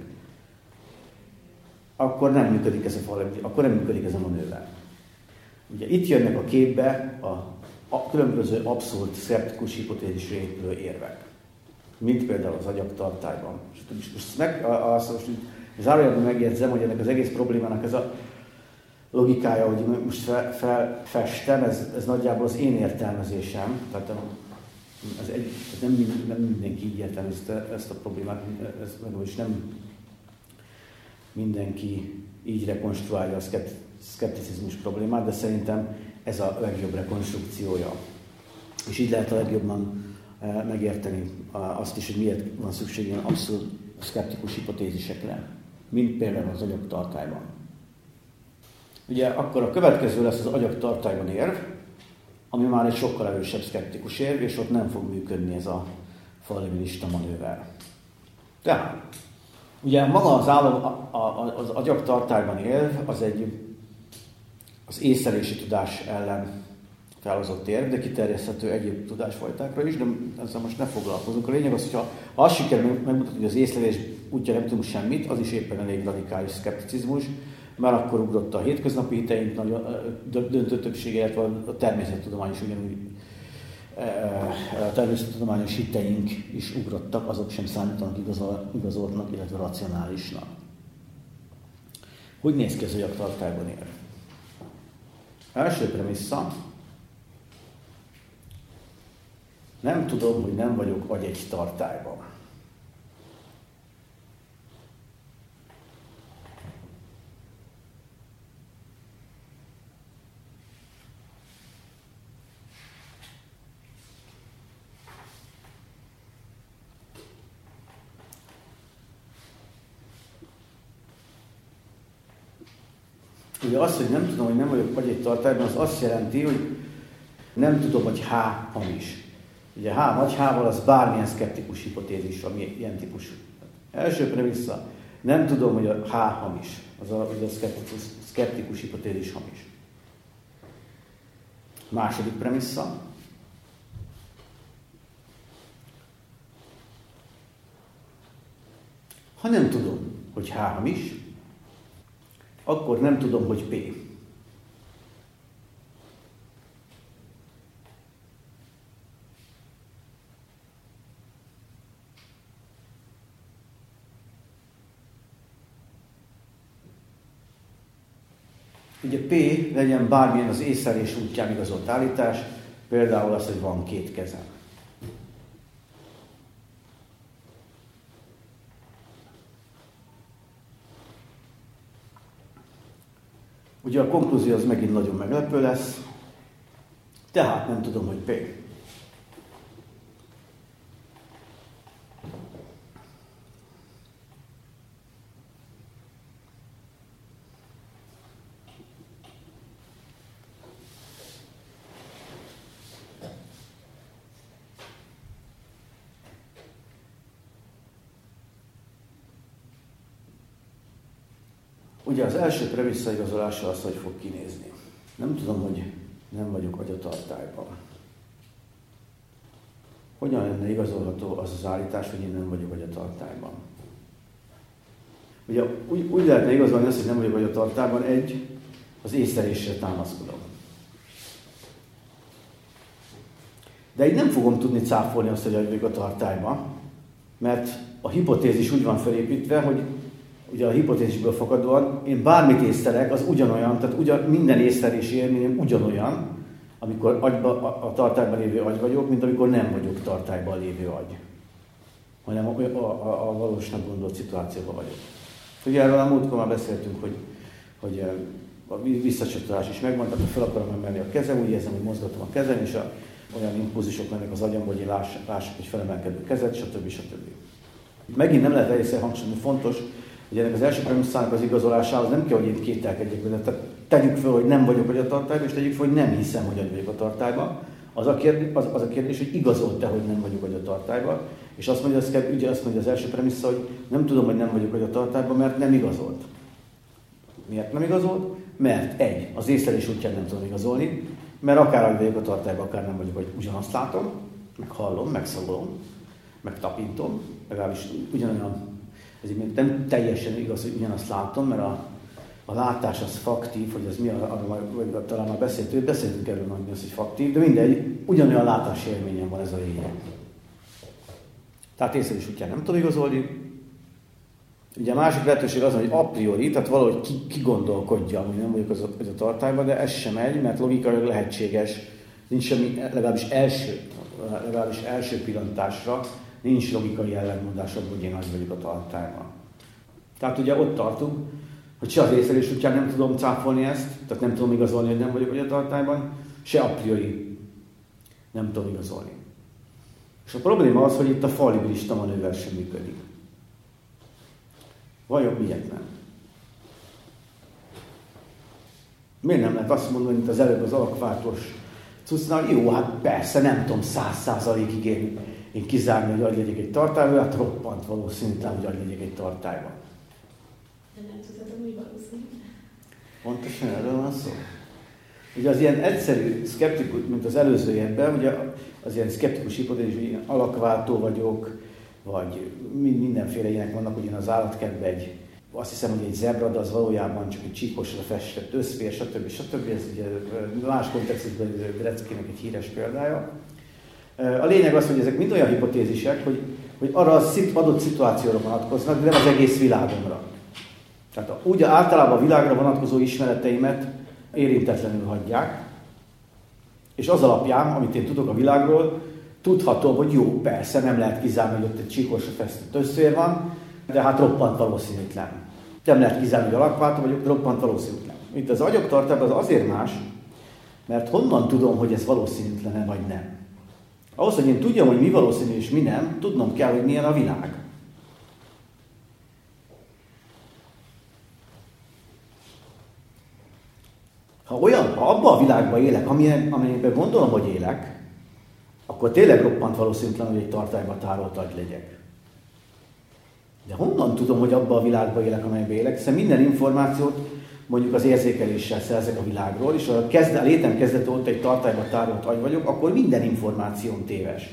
akkor nem működik ez a manőver. Ugye itt jönnek a képbe a különböző abszolút szkeptikus hipotézisre épülő érvek. Mint például az agyagtartályban. Most zárójelben megjegyzem, hogy ennek az egész problémának ez a logikája, hogy most felfestem, ez nagyjából az én értelmezésem. Tehát nem mindenki így értelmezte ezt a problémát, és nem mindenki így rekonstruálja a szkepticizmus problémát, de szerintem ez a legjobb rekonstrukciója. És így lehet a legjobban megérteni azt is, hogy miért van szükség ilyen abszolút szkeptikus hipotézisekre, mint például az agyagtartályban. Ugye akkor a következő lesz az agyagtartályban érv, ami már egy sokkal erősebb szkeptikus érv, és ott nem fog működni ez a fallibilista manőver. Tehát, ugye maga az agyagtartályban érv, az észlelési tudás ellen felhozott érv, de kiterjeszthető egyéb tudásfajtákra is, de ezzel most ne foglalkozunk. A lényeg az, hogyha azt sikerül megmutatni, hogy az észlelés útja nem tudunk semmit, az is éppen elég radikális szkepticizmus, mert akkor ugrott a hétköznapi hiteink döntő többsége, illetve a természettudomány is ugyanúgy, a természettudományos hiteink is ugrottak, azok sem számítanak igazoltnak, illetve racionálisnak. Hogy néz ki az agyagtartályban érv? Első premissza. Nem tudom, hogy nem vagyok agyegy tartályban. Ugye az, hogy nem tudom, hogy nem vagyok agyegy tartályban, az azt jelenti, hogy nem tudom, hogy H hamis. Ugye H nagy H-val az bármilyen szkeptikus hipotézis, ami ilyen típusú. Első premissza, nem tudom, hogy a H hamis, az a szkeptikus hipotézis hamis. Második premissza, ha nem tudom, hogy H hamis, akkor nem tudom, hogy P. Ugye P legyen bármilyen az észlelés útján igazolt állítás, például az, hogy van két kezem. Ugye a konklúzió az megint nagyon meglepő lesz, tehát nem tudom, hogy P. Ugye az első premissza igazolása az, hogy fog kinézni. Nem tudom, hogy nem vagyok agyatartályban. Hogyan lenne igazolható az az állítás, hogy én nem vagyok agyatartályban? Ugye úgy lehetne igazolni azt, hogy nem vagyok agyatartályban, az észlelésre támaszkodom. De így nem fogom tudni cáfolni azt, hogy vagyok a tartályban, mert a hipotézis úgy van felépítve, hogy ugye a hipotézisből fakadóan én bármit észlelek, az ugyanolyan, tehát minden észlelési élményem ugyanolyan, amikor a tartályban lévő agy vagyok, mint amikor nem vagyok tartályban lévő agy, hanem a valósnak gondolt szituációban vagyok. Ugye erről a múltkor már beszéltünk, hogy a visszacsatolás is megvan, tehát ha fel akarom emelni a kezem, úgy érzem, hogy mozgatom a kezem, és olyan impulzusok mennek az agyamból, hogy én lássak egy felemelkedő kezet, stb. Megint nem lehet egészen hangsúlyozni, fontos, hogy ennek az első premisszának az igazolásához nem kell, hogy én kételkedjek benne. Tehát tegyük fel, hogy nem vagyok agyatartályban, és tegyük fel, hogy nem hiszem, hogy vagyok a tartályban. Az a kérdés, hogy igazol-e, hogy nem vagyok agyatartályban. És azt mondja az első premissza, hogy nem tudom, hogy nem vagyok agyatartályban, mert nem igazolt. Miért nem igazolt? Mert az észlelés útján nem tudom igazolni, mert akár vagyok a tartályban, akár nem vagyok, hogy ugyanazt látom, meg hallom, meg szagolom, meg tapintom, legalábbis ugyanolyan. Ez így nem teljesen igaz, hogy ugyanazt látom, mert a látás az faktív, hogy ez mi, vagy talán már beszéltünk erről, hogy az, hogy faktív, de mindegy, ugyanolyan látási élményem van ez a lényeg. Tehát észlelés útján nem tudom igazolni. Ugye a másik lehetőség az, hogy a priori, tehát valahogy kigondolkodja, hogy nem vagyok az a tartályban, de ez sem megy, mert logikailag lehetséges, nincs semmi, legalábbis első pillantásra, nincs logikai ellentmondás abban, hogy én az vagyok a tartályban. Tehát ugye ott tartunk, hogy se az észlelés útján nem tudom cáfolni ezt, tehát nem tudom igazolni, hogy nem vagyok a tartályban, se a priori nem tudom igazolni. És a probléma az, hogy itt a fallibilista manőver sem működik. Vajon miért nem? Miért nem lehet azt mondani, mint az előbb az alakváltós cuccnál, jó, hát persze, nem tudom 100%-ig én kizárni, hogy agy legyek egy tartályban, hát roppant valószínűtlen, hogy agy legyek egy tartályban. De nem tudhatom, hogy valószínű. Pontosan erről van szó. Ugye az ilyen egyszerű szkeptikus, mint az előző évben, ugye az ilyen szkeptikus hipotézis, hogy én alakváltó vagyok, vagy mindenféle ilyenek vannak, hogy én az állatkertben azt hiszem, hogy egy zebra, de az valójában csak egy csíkosra festett összfér, stb. Ez ugye más kontextusban Gretzkynek egy híres példája. A lényeg az, hogy ezek mind olyan hipotézisek, hogy arra az adott szituációra vonatkoznak, de nem az egész világomra. Tehát úgy általában a világra vonatkozó ismereteimet érintetlenül hagyják, és az alapján, amit én tudok a világról, tudhatom, hogy jó, persze nem lehet kizárni, hogy ott egy csíkosra festett összfér van, de hát roppant valószínűtlen. Nem lehet kizárni, hogy alakváltó vagyok, de roppant valószínűtlen. Mint az agyagtartályban az azért más, mert honnan tudom, hogy ez valószínűtlen-e vagy nem. Ahhoz, hogy én tudjam, hogy mi valószínű és mi nem, tudnom kell, hogy milyen a világ. Ha abban a világban élek, amelyben gondolom, hogy élek, akkor tényleg roppant valószínűtlen, hogy egy tartályba tárolt agy legyek. De honnan tudom, hogy abban a világban élek, amelyben élek? Hiszen minden információt mondjuk az érzékeléssel szerzek a világról, és ha a létem kezdete ott egy tartályba tárolt agy vagyok, akkor minden információm téves.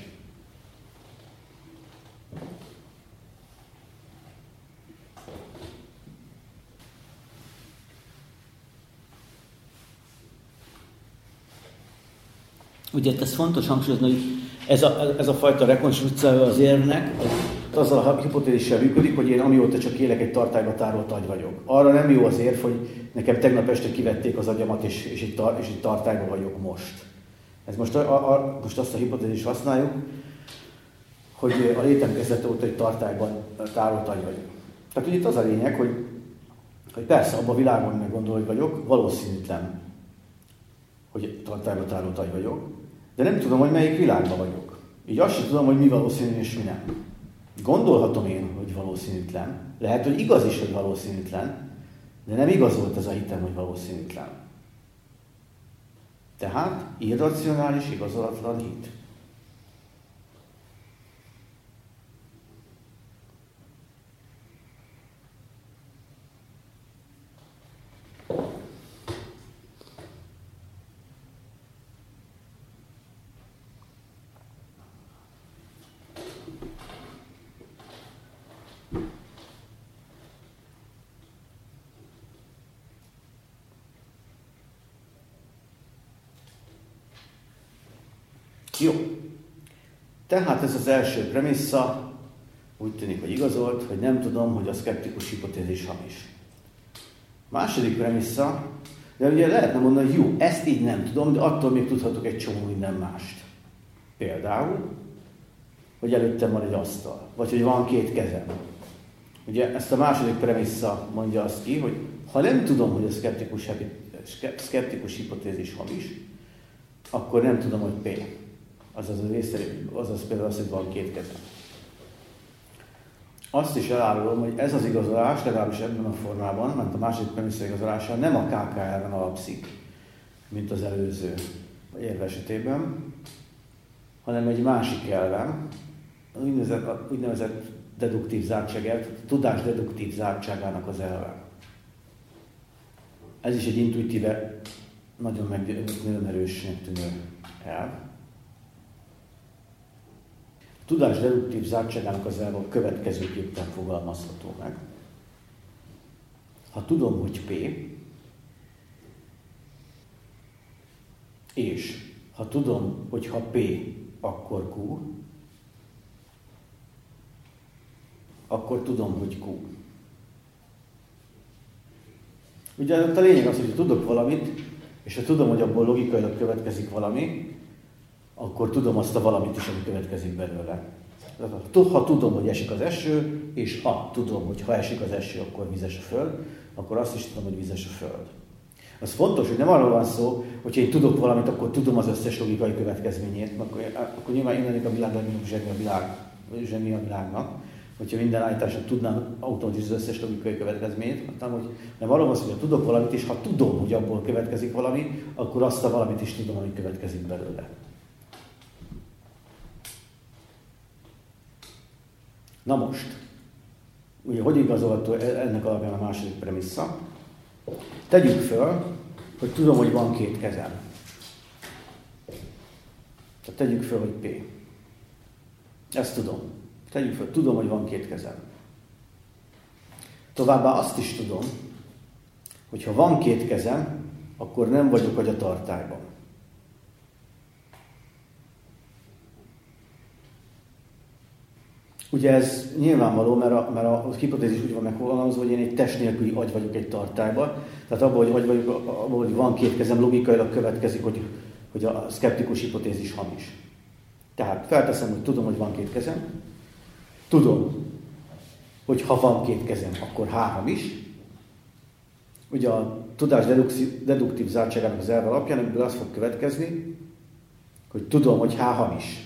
Ugye ez fontos hangsúlyozni, hogy ez a fajta rekonstrukciója az érvnek, azzal a hipotézissel működik, hogy én amióta csak élek, egy tartályba tárolt agy vagyok. Arra nem jó az érv, hogy nekem tegnap este kivették az agyamat, és egy tartályban vagyok most. Ez most azt a hipotézist használjuk, hogy a létem kezdete óta egy tartályban tárolt agy vagyok. Tehát ugye itt az a lényeg, hogy persze abban a világban meggondol, hogy vagyok, valószínűtlen, hogy tartályba tárolt agy vagyok, de nem tudom, hogy melyik világban vagyok. Így azt sem tudom, hogy mi valószínű és mi nem. Gondolhatom én, hogy valószínűtlen. Lehet, hogy igaz is, hogy valószínűtlen, de nem igaz volt ez a hitem, hogy valószínűtlen. Tehát irracionális, igazolatlan hit. Jó. Tehát ez az első premissza, úgy tűnik, hogy igazolt, hogy nem tudom, hogy a szkeptikus hipotézis hamis. Második premissza, de ugye lehetne mondani, hogy jó, ezt így nem tudom, de attól még tudhatok egy csomó minden mást. Például, hogy előttem van egy asztal, vagy hogy van két kezem. Ugye ezt a második premissza mondja azt ki, hogy ha nem tudom, hogy a szkeptikus hipotézis hamis, akkor nem tudom, hogy P. Azaz például az, hogy van két kezem. Azt is elárulom, hogy ez az igazolás, legalábbis ebben a formában, mert a második premissza igazolása nem a KKR-ben alapszik, mint az előző érv esetében, hanem egy másik elven, úgynevezett deduktív zártság, tudás deduktív zártságának az elve. Ez is egy intuitíve nagyon erősnek tűnő elv. A tudás deduktív zártságának az elve a következőképpen fogalmazható meg. Ha tudom, hogy P, és ha tudom, hogy ha P, akkor Q, akkor tudom, hogy Q. Ugye a lényeg az, hogy tudok valamit, és ha tudom, hogy abból logikailag következik valami, akkor tudom azt a valamit is, ami következik belőle. Ha tudom, hogy esik az eső, és ha tudom, hogy ha esik az eső, akkor vizes a föld, akkor azt is tudom, hogy vizes a föld. Az fontos, hogy nem arról van szó, hogy én tudok valamit, akkor tudom az összes logikai következményét, akkor nyilván én lennék a világ legnagyobb zseni a világnak, hogyha minden állításnak tudnám automatizálni az összes logikai következményét, nem arról van szó, hogy tudok valamit, és ha tudom, hogy abból következik valami, akkor azt a valamit is tudom, ami következik belőle. Na most, ugye hogy igazolható ennek alapján a második premissza? Tegyük föl, hogy tudom, hogy van két kezem. Tehát tegyük fel, hogy P. Ezt tudom. Tegyük fel, tudom, hogy van két kezem. Továbbá azt is tudom, hogy ha van két kezem, akkor nem vagyok agyatartályban. Ugye ez nyilvánvaló, mert a hipotézis úgy van megfogalmazva, hogy én egy test nélküli agy vagyok egy tartályban. Tehát abban, hogy agy vagyok, abban, hogy van két kezem, logikailag következik, hogy a szkeptikus hipotézis hamis. Tehát felteszem, hogy tudom, hogy van két kezem. Tudom, hogy ha van két kezem, akkor három is. Ugye a tudás deduktív zártságának az elve alapján, amiből az fog következni, hogy tudom, hogy H hamis.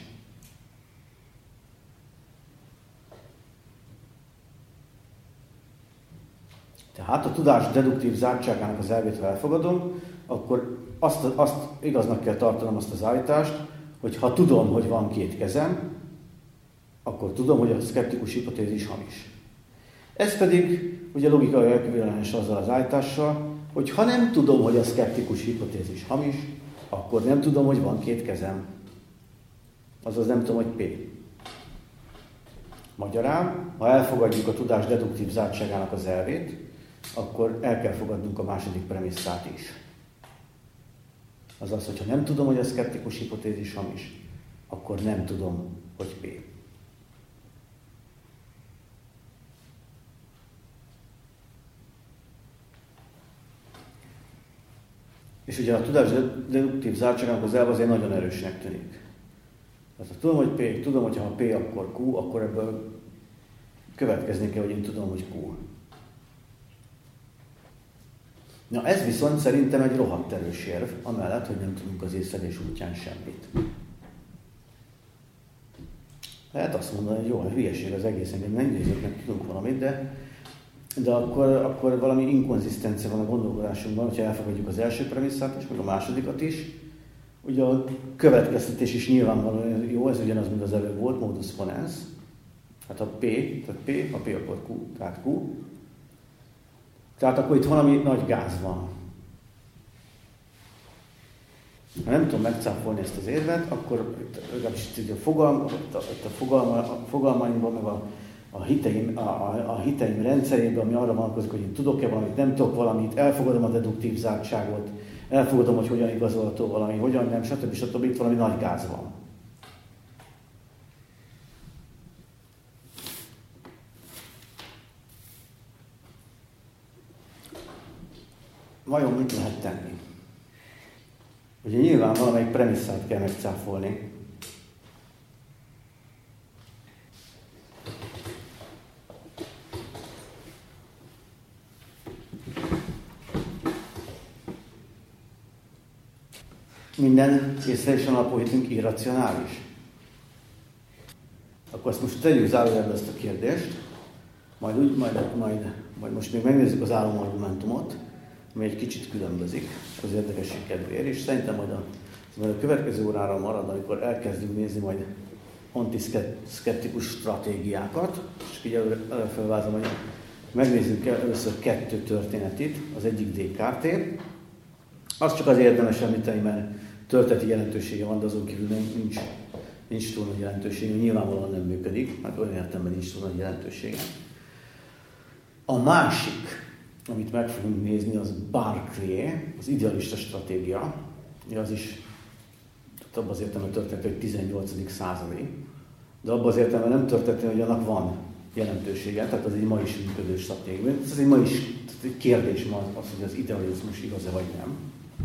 Tehát a tudás deduktív zártságának az elvét, ha elfogadom, akkor azt igaznak kell tartanom azt az állítást, hogy ha tudom, hogy van két kezem, akkor tudom, hogy a szkeptikus hipotézis hamis. Ez pedig ugye logikai ekvivalens azzal az állítással, hogy ha nem tudom, hogy a szkeptikus hipotézis hamis, akkor nem tudom, hogy van két kezem. Azaz nem tudom, hogy P. Magyarán, ha elfogadjuk a tudás deduktív zártságának az elvét, akkor el kell fogadnunk a második premisszát is. Azaz, hogyha nem tudom, hogy a szkeptikus hipotézis hamis, akkor nem tudom, hogy P. És ugye a tudás deduktív zártságának az elve azért nagyon erősnek tűnik. Tehát ha tudom, hogy P, tudom, hogy ha P, akkor Q, akkor ebből következni kell, hogy én tudom, hogy Q. Na ez viszont szerintem egy rohadt erős érv, amellett, hogy nem tudunk az észlelés útján semmit. Lehet azt mondani, hogy jó, a hülyeség az egész, engem nem nézzük, meg tudunk valamit, de akkor valami inkonzisztencia van a gondolkodásunkban, hogyha elfogadjuk az első premisszát is, meg a másodikat is. Ugye a következtetés is nyilvánvalóan jó, ez ugyanaz, mint az előbb volt, modus ponens. Hát a P, akkor Q, tehát Q. Tehát akkor itt valami nagy gáz van. Ha nem tudom megcáfolni ezt az érvet, akkor legalábbis a fogalmaimban, meg a hiteim rendszerében, ami arra vonatkozik, hogy én tudok-e valamit, nem tudok valamit, elfogadom a deduktív zártságot, elfogadom, hogy hogyan igazolható valami, hogyan nem, stb. Itt valami nagy gáz van. Vajon mit lehet tenni? Ugye nyilván valamelyik premisszát kell megcáfolni. Minden észlelésen alapú hitünk irracionális. Akkor azt most tegyük zárójelbe ezt a kérdést, majd most még megnézzük az álomargumentumot, ami egy kicsit különbözik az érdekesség kedvéért, és szerintem majd a következő órára marad, amikor elkezdünk nézni majd antiszkeptikus stratégiákat, és így előre felvázom, hogy megnézzük először kettő történetit, az egyik Descartes-é. Az csak az érdemes említeni, mert történeti jelentősége van, de azon kívül nincs túl nagy jelentősége, nyilvánvalóan nem működik, hát olyan értelemben nincs túl nagy jelentősége. A másik, amit meg fogunk nézni, az Berkeley, az idealista stratégia. Az is abban az értelemben történt, hogy 18. századi, de abban az értelemben nem történt, hogy annak van jelentősége, tehát az egy ma is működő stratégia. Ez egy ma is egy kérdés az, hogy az idealizmus igaz-e vagy nem.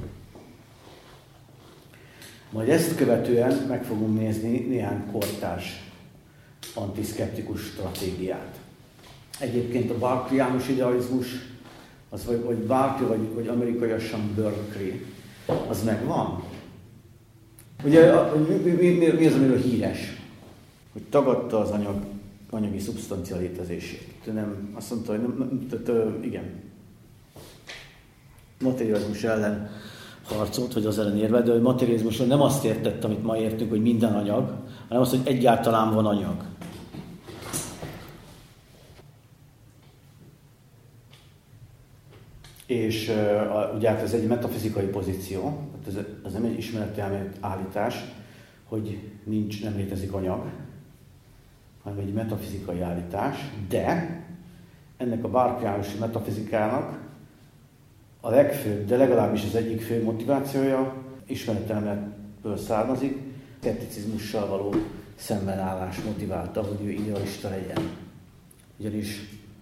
Majd ezt követően meg fogunk nézni néhány kortárs antiszkeptikus stratégiát. Egyébként a Berkeleyános idealizmus, az vagy Berkeley, vagy amerikaiasan Berkeley, az megvan. Ugye mi az, amiről híres? Hogy tagadta az anyagi szubstancia létezését. Nem, azt mondta, hogy igen. Materializmus ellen harcolt, vagy az ellen érve, de a materializmusról nem azt értett, amit ma értünk, hogy minden anyag, hanem azt, hogy egyáltalán van anyag. És ugye hát ez egy metafizikai pozíció, ez nem egy ismeretelméleti állítás, hogy nem létezik anyag, hanem egy metafizikai állítás, de ennek a Barclayánusi metafizikának a legfőbb, de legalábbis az egyik fő motivációja ismeretelméletből származik, szkepticizmussal való szembenállás motiválta, hogy ő idealista legyen. Ugyanis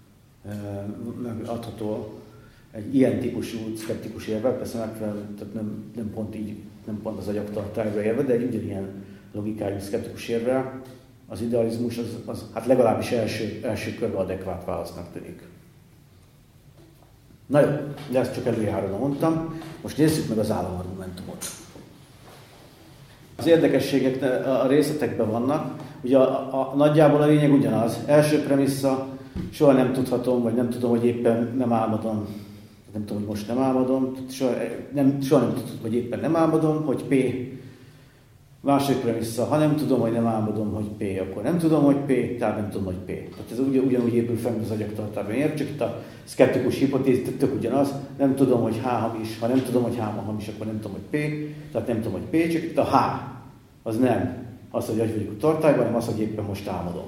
megadható egy ilyen típusú szkeptikus érvel, persze tehát nem pont az agyagtartályra érve, de egy ugyanilyen logikájú szkeptikus érvel az idealizmus az hát legalábbis első körben adekvát válasznak tűnik. Na jó, de ezt csak előjáróra mondtam. Most nézzük meg az államargumentumot. Az érdekességek a részletekben vannak. Ugye nagyjából a lényeg ugyanaz. Első premissza, soha nem tudhatom, vagy nem tudom, hogy éppen nem álmodom. Nem tudom, hogy most nem álmodom. Soha nem tudom, hogy éppen nem álmodom, hogy P. Második premissza, ha nem tudom, hogy nem álmodom, hogy P, akkor nem tudom, hogy P, tehát nem tudom, hogy P. Tehát ez ugyanúgy épül fel, az agyagtartályban, csak itt a szkeptikus hipotézis tök ugyanaz, nem tudom, hogy H hamis, ha nem tudom, hogy H hamis, akkor nem tudom, hogy P, tehát nem tudom, hogy P, csak itt a H, az nem az, hogy agy vagyok a tartályban, hanem az, hogy éppen most álmodom.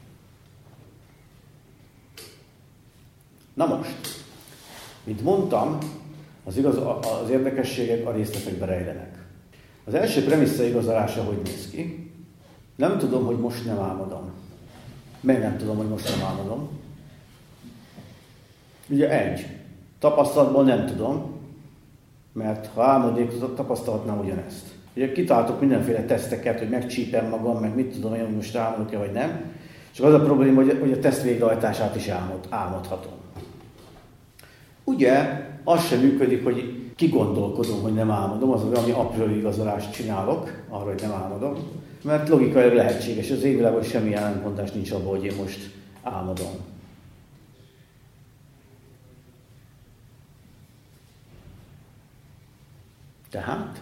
Na most, mint mondtam, az érdekességek a részletekben rejlenek. Az első premissza igazolása hogy néz ki? Nem tudom, hogy most nem álmodom. Miért nem tudom, hogy most nem álmodom? Ugye tapasztalatból nem tudom, mert ha álmodnék, tapasztalhatnám ugyanezt. Ugye kitáltok mindenféle teszteket, hogy megcsípem magam, meg mit tudom én, hogy most álmodok-e vagy nem. Csak az a probléma, hogy a teszt végrehajtását is álmodhatom. Ugye az sem működik, hogy kigondolkodom, hogy nem álmodom, az valami apró igazolást csinálok, arra, hogy nem álmodom, mert logikailag lehetséges. Az égvilágon semmi ellentmondás nincs abban, hogy én most álmodom. Tehát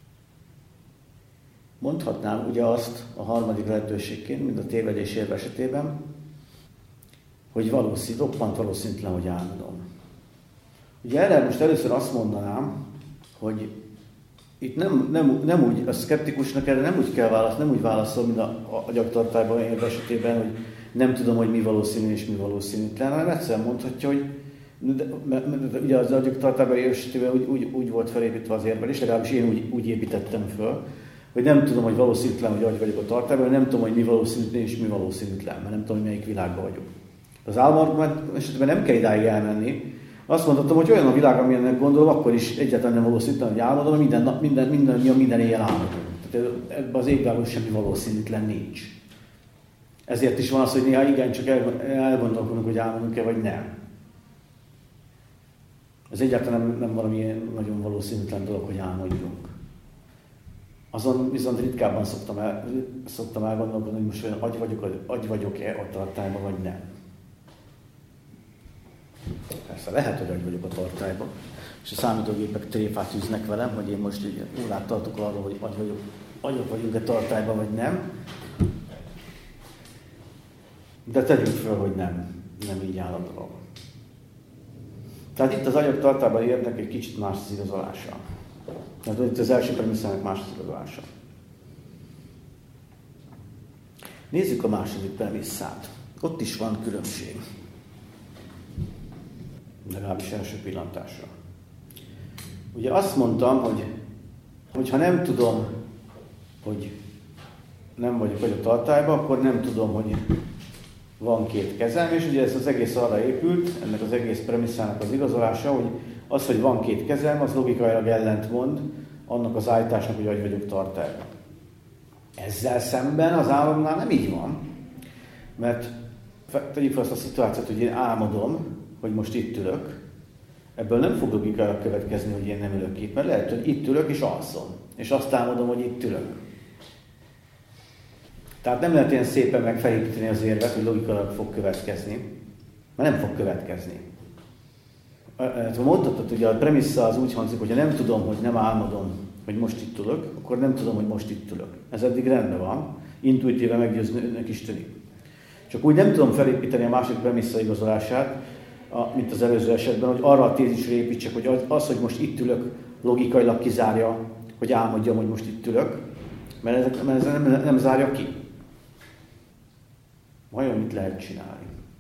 mondhatnám ugye azt a harmadik lehetőségként, mint a tévedés érve esetében, hogy roppant valószínűtlen, hogy álmodom. Ugye erre most először azt mondanám, hogy itt nem úgy, a szkeptikusnak erre nem úgy kell nem úgy válaszol, mint a agyagtartályban érve esetében, hogy nem tudom, hogy mi valószínű és mi valószínűtlen, hanem egyszerűen mondhatja, hogy ugye az agyagtartályban érve esetében úgy volt felépítve az érvelés, legalábbis én úgy építettem föl, hogy nem tudom, hogy valószínűtlen, hogy agy vagyok a tartályban, nem tudom, hogy mi valószínűtlen és mi valószínűtlen, mert nem tudom, hogy melyik világban vagyok. Az államargument esetben nem kell idáig elmenni. Azt mondhatom, hogy olyan a világ, amilyennek gondolom, akkor is egyáltalán nem valószínűtlen, hogy álmodom, minden éjjel álmodom. Tehát ebben az égvilágon semmi valószínűtlen nincs. Ezért is van az, hogy néha igen, csak elgondolkodunk, hogy álmodunk-e, vagy nem. Ez egyáltalán nem valami nagyon valószínűtlen dolog, hogy álmodjunk. Azon viszont ritkábban szoktam elgondolkodni, hogy most agy vagyok-e a tartályban, vagy nem. Persze lehet, hogy agy vagyok a tartályban, és a számítógépek tréfát üznek velem, hogy én most így órát tartok arról, hogy agyok vagyunk-e tartályban, vagy nem. De tegyük föl, hogy nem így áll a dolog. Tehát itt az agyag tartályban érnek egy kicsit más az igazolása. Tehát itt az első premisszának más az igazolása. Nézzük a második premisszát. Ott is van különbség. Legalábbis első pillantásra. Ugye azt mondtam, hogy ha nem tudom, hogy nem vagyok a tartályban, akkor nem tudom, hogy van két kezem, és ugye ez az egész arra épült, ennek az egész premisszának az igazolása, hogy az, hogy van két kezem, az logikailag ellentmond annak az állításnak, hogy agy vagyok tartályban. Ezzel szemben az álomnál nem így van, mert tegyük fel azt a szituációt, hogy én álmodom, hogy most itt ülök, ebből nem fog logikailag következni, hogy én nem ülök itt, mert lehet, hogy itt ülök és alszom, és azt álmodom, hogy itt ülök. Tehát nem lehet ilyen szépen megfelépíteni az érvet, hogy logikailag fog következni, mert nem fog következni. Ha mondhatod, hogy a premissza az úgy hangzik, hogy ha nem tudom, hogy nem álmodom, hogy most itt ülök, akkor nem tudom, hogy most itt ülök. Ez eddig rendben van, intuitíve meggyőzőnek is tűnik. Csak úgy nem tudom felépíteni a másik premissza igazolását, mint az előző esetben, hogy arra a tézisre építsek, hogy az, hogy most itt ülök, logikailag kizárja, hogy álmodjam, hogy most itt ülök, mert ez nem zárja ki. Vajon mit lehet csinálni?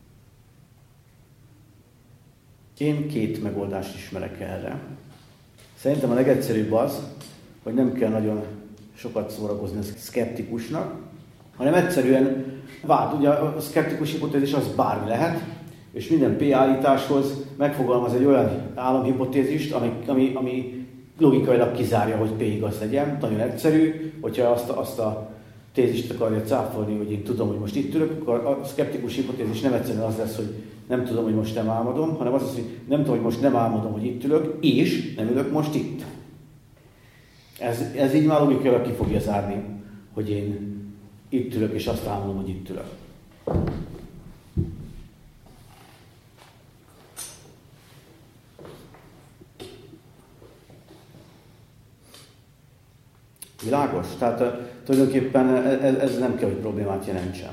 Én 2 megoldást ismerek erre. Szerintem a legegyszerűbb az, hogy nem kell nagyon sokat szórakozni a szkeptikusnak, hanem egyszerűen ugye a szkeptikus hipotézis az bármi lehet, és minden P-állításhoz megfogalmaz egy olyan álomhipotézist, ami logikailag kizárja, hogy P igaz legyen. Nagyon egyszerű, hogyha azt a tézist akarja cáfolni, hogy én tudom, hogy most itt ülök, akkor a szkeptikus hipotézis nem egyszerűen az lesz, hogy nem tudom, hogy most nem álmodom, hanem az, hogy nem tudom, hogy most nem álmodom, hogy itt ülök, és nem ülök most itt. Ez így már logikailag ki fogja zárni, hogy én itt ülök, és azt álmodom, hogy itt ülök. Világos? Tehát tulajdonképpen ez nem kell, hogy problémát jelentsen.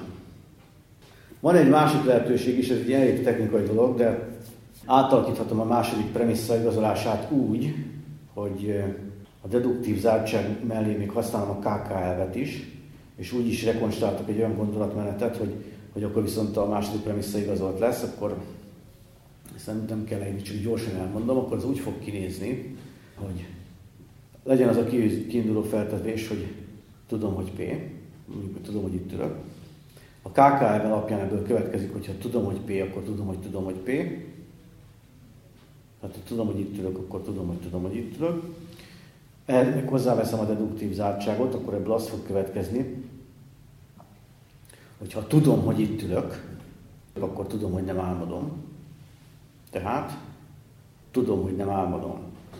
Van egy másik lehetőség is, ez egy elég technikai dolog, de átalakíthatom a második premissza igazolását úgy, hogy a deduktív zártság mellé még használom a KK elvet is, és úgy is rekonstruáltak egy olyan gondolatmenetet, hogy akkor viszont a második premissza igazolt lesz, akkor szerintem kell egy csak gyorsan elmondom, akkor az úgy fog kinézni, hogy legyen az a kiinduló feltevés, hogy tudom, hogy P, mondjuk, hogy tudom, hogy itt ülök. A KK elv alapján ebből következik, hogy ha tudom, hogy P, akkor tudom, hogy P. Tehát ha tudom, hogy itt ülök, akkor tudom, hogy itt ülök. Ehhez még hozzáveszem a deduktív zártságot, akkor ebből az fog következni, hogy ha tudom, hogy itt ülök, akkor tudom, hogy nem álmodom. Tehát tudom, hogy nem álmodom.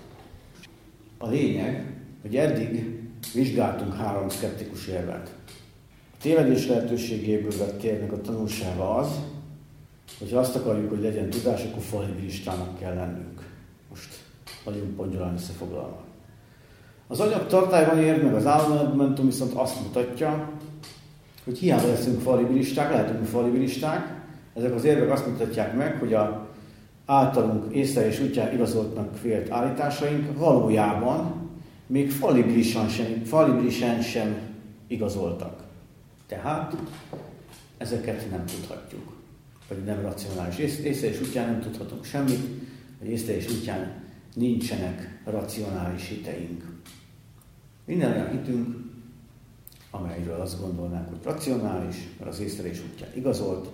A lényeg, hogy eddig vizsgáltunk 3 szkeptikus érvet. A tévedés lehetőségéből vett érvnek a tanulsága az, hogy ha azt akarjuk, hogy legyen tudás, akkor fallibilistának kell lennünk. Most nagyon pongyolán összefoglalva. Az anyag tartályban ér, meg az állomány viszont azt mutatja, hogy hiába leszünk fallibilisták, lehetünk fallibilisták. Ezek az érvek azt mutatják meg, hogy a általunk észlelés útján igazoltnak vélt állításaink valójában még fallibilisen sem igazoltak. Tehát ezeket nem tudhatjuk, vagy nem racionális. Észlelés útján nem tudhatunk semmit, vagy észlelés útján nincsenek racionális hiteink. Minden olyan hitünk, amelyről azt gondolnánk, hogy racionális, mert az észlelés útján igazolt,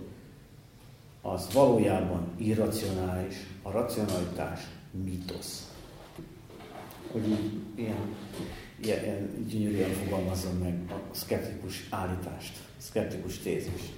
az valójában irracionális, a racionalitás mítosz. Hogy ilyen gyönyörűen fogalmazzon meg a szkeptikus állítást, a szkeptikus tézist.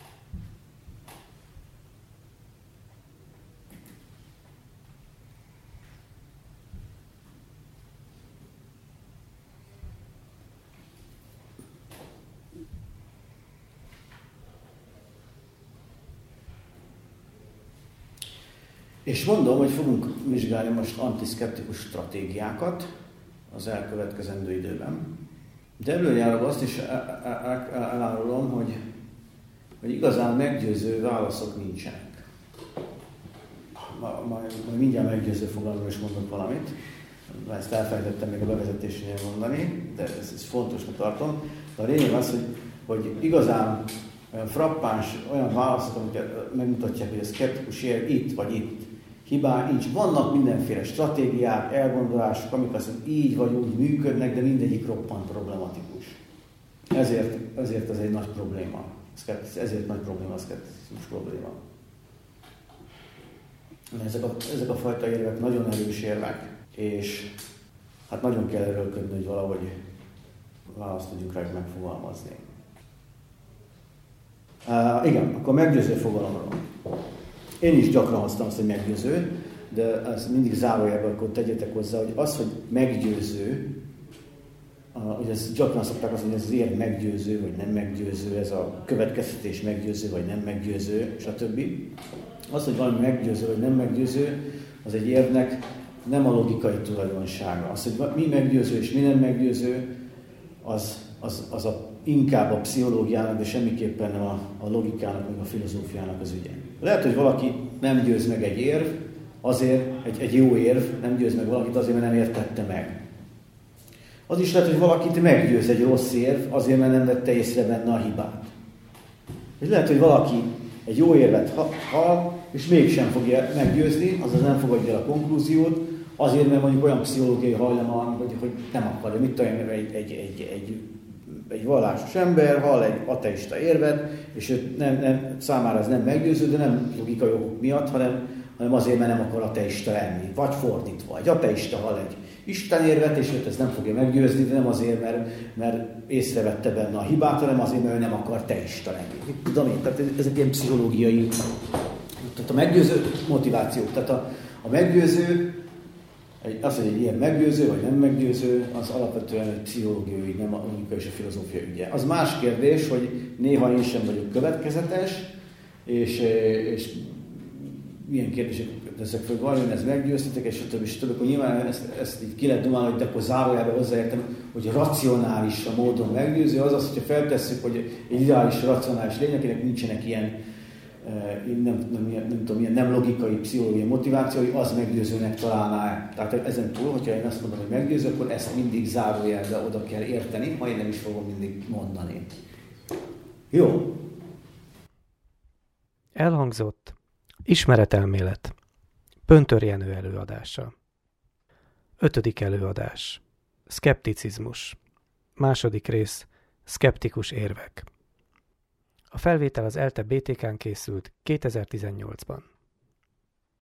És mondom, hogy fogunk vizsgálni most antiszkeptikus stratégiákat az elkövetkezendő időben. De előjáróban azt is elárulom, hogy igazán meggyőző válaszok nincsenek. Majd mindjárt meggyőző fogalomról is mondok valamit. Ezt elfelejtettem még a bevezetésnél mondani, de ez fontosnak tartom. De a lényeg az, hogy igazán olyan frappáns, olyan válaszok, amiket megmutatják, hogy a szkeptikus ér itt vagy itt. Hibá nincs. Vannak mindenféle stratégiák, elgondolások, amik azt így vagy úgy működnek, de mindegyik roppant problematikus. Ezért ez egy nagy probléma. Ezért nagy probléma a szkepticizmus probléma. Ezek a fajta érvek nagyon erős érvek, és hát nagyon kell erőlködni, hogy valahogy választ tudjuk rá megfogalmazni. Igen, akkor meggyőző fogalomról. Én is gyakran használom azt, hogy meggyőző, de ezt mindig zárójelben akkor tegyetek hozzá, hogy az, hogy meggyőző, hogy ezt gyakran szokták azt mondani, hogy ez az érv meggyőző, vagy nem meggyőző, ez a következtetés meggyőző, vagy nem meggyőző, stb. Az, hogy valami meggyőző, vagy nem meggyőző, az egy érvnek nem a logikai tulajdonsága. Az, hogy mi meggyőző és mi nem meggyőző, az a inkább a pszichológiának, de semmiképpen nem a logikának, meg a filozófiának az ügye. Lehet, hogy valaki nem győz meg egy érv, azért, egy jó érv nem győz meg valakit azért, mert nem értette meg. Az is lehet, hogy valakit meggyőz egy rossz érv, azért, mert nem vette észre benne a hibát. És lehet, hogy valaki egy jó érvet hall, és mégsem fogja meggyőzni, azaz nem fogadja el a konklúziót, azért, mert mondjuk olyan pszichológiai hajlama, hogy nem akarja. Mit tudom, egy vallásos ember hall egy ateista érvet, és számára ez nem meggyőző, de nem logikai okok miatt, hanem azért, mert nem akar ateista lenni. Vagy fordítva. Egy ateista hall egy Isten érvet, és őt ez nem fogja meggyőzni, de nem azért, mert észrevette benne a hibát, hanem azért, mert ő nem akar teista lenni. Tudom én, tehát ezek ilyen pszichológiai, tehát a meggyőző motivációk. Tehát a meggyőző, az, hogy egy ilyen meggyőző, vagy nem meggyőző, az alapvetően egy pszichológiai, nem a logika és a filozófia ügye. Az más kérdés, hogy néha én sem vagyok következetes, és milyen kérdések teszek föl, vajon ez meggyőztetek, és több, akkor nyilván ezt így ki lehet dumálni, hogy de akkor zárójában hozzáértem, hogy racionális a módon meggyőző, azaz, hogyha feltesszük, hogy egy ideális racionális lény, akinek nincsenek ilyen nem tudom, ilyen nem logikai, pszichológiai motivációi, az meggyőzőnek találná. Tehát ezen túl, hogyha én azt mondom, hogy meggyőző, akkor ezt mindig zárójelbe oda kell érteni, ha én nem is fogom mindig mondani. Jó. Elhangzott ismeretelmélet. Pöntör Jenő előadása. 5. előadás. Szkepticizmus. Második rész. Szkeptikus érvek. A felvétel az ELTE BTK-n készült 2018-ban.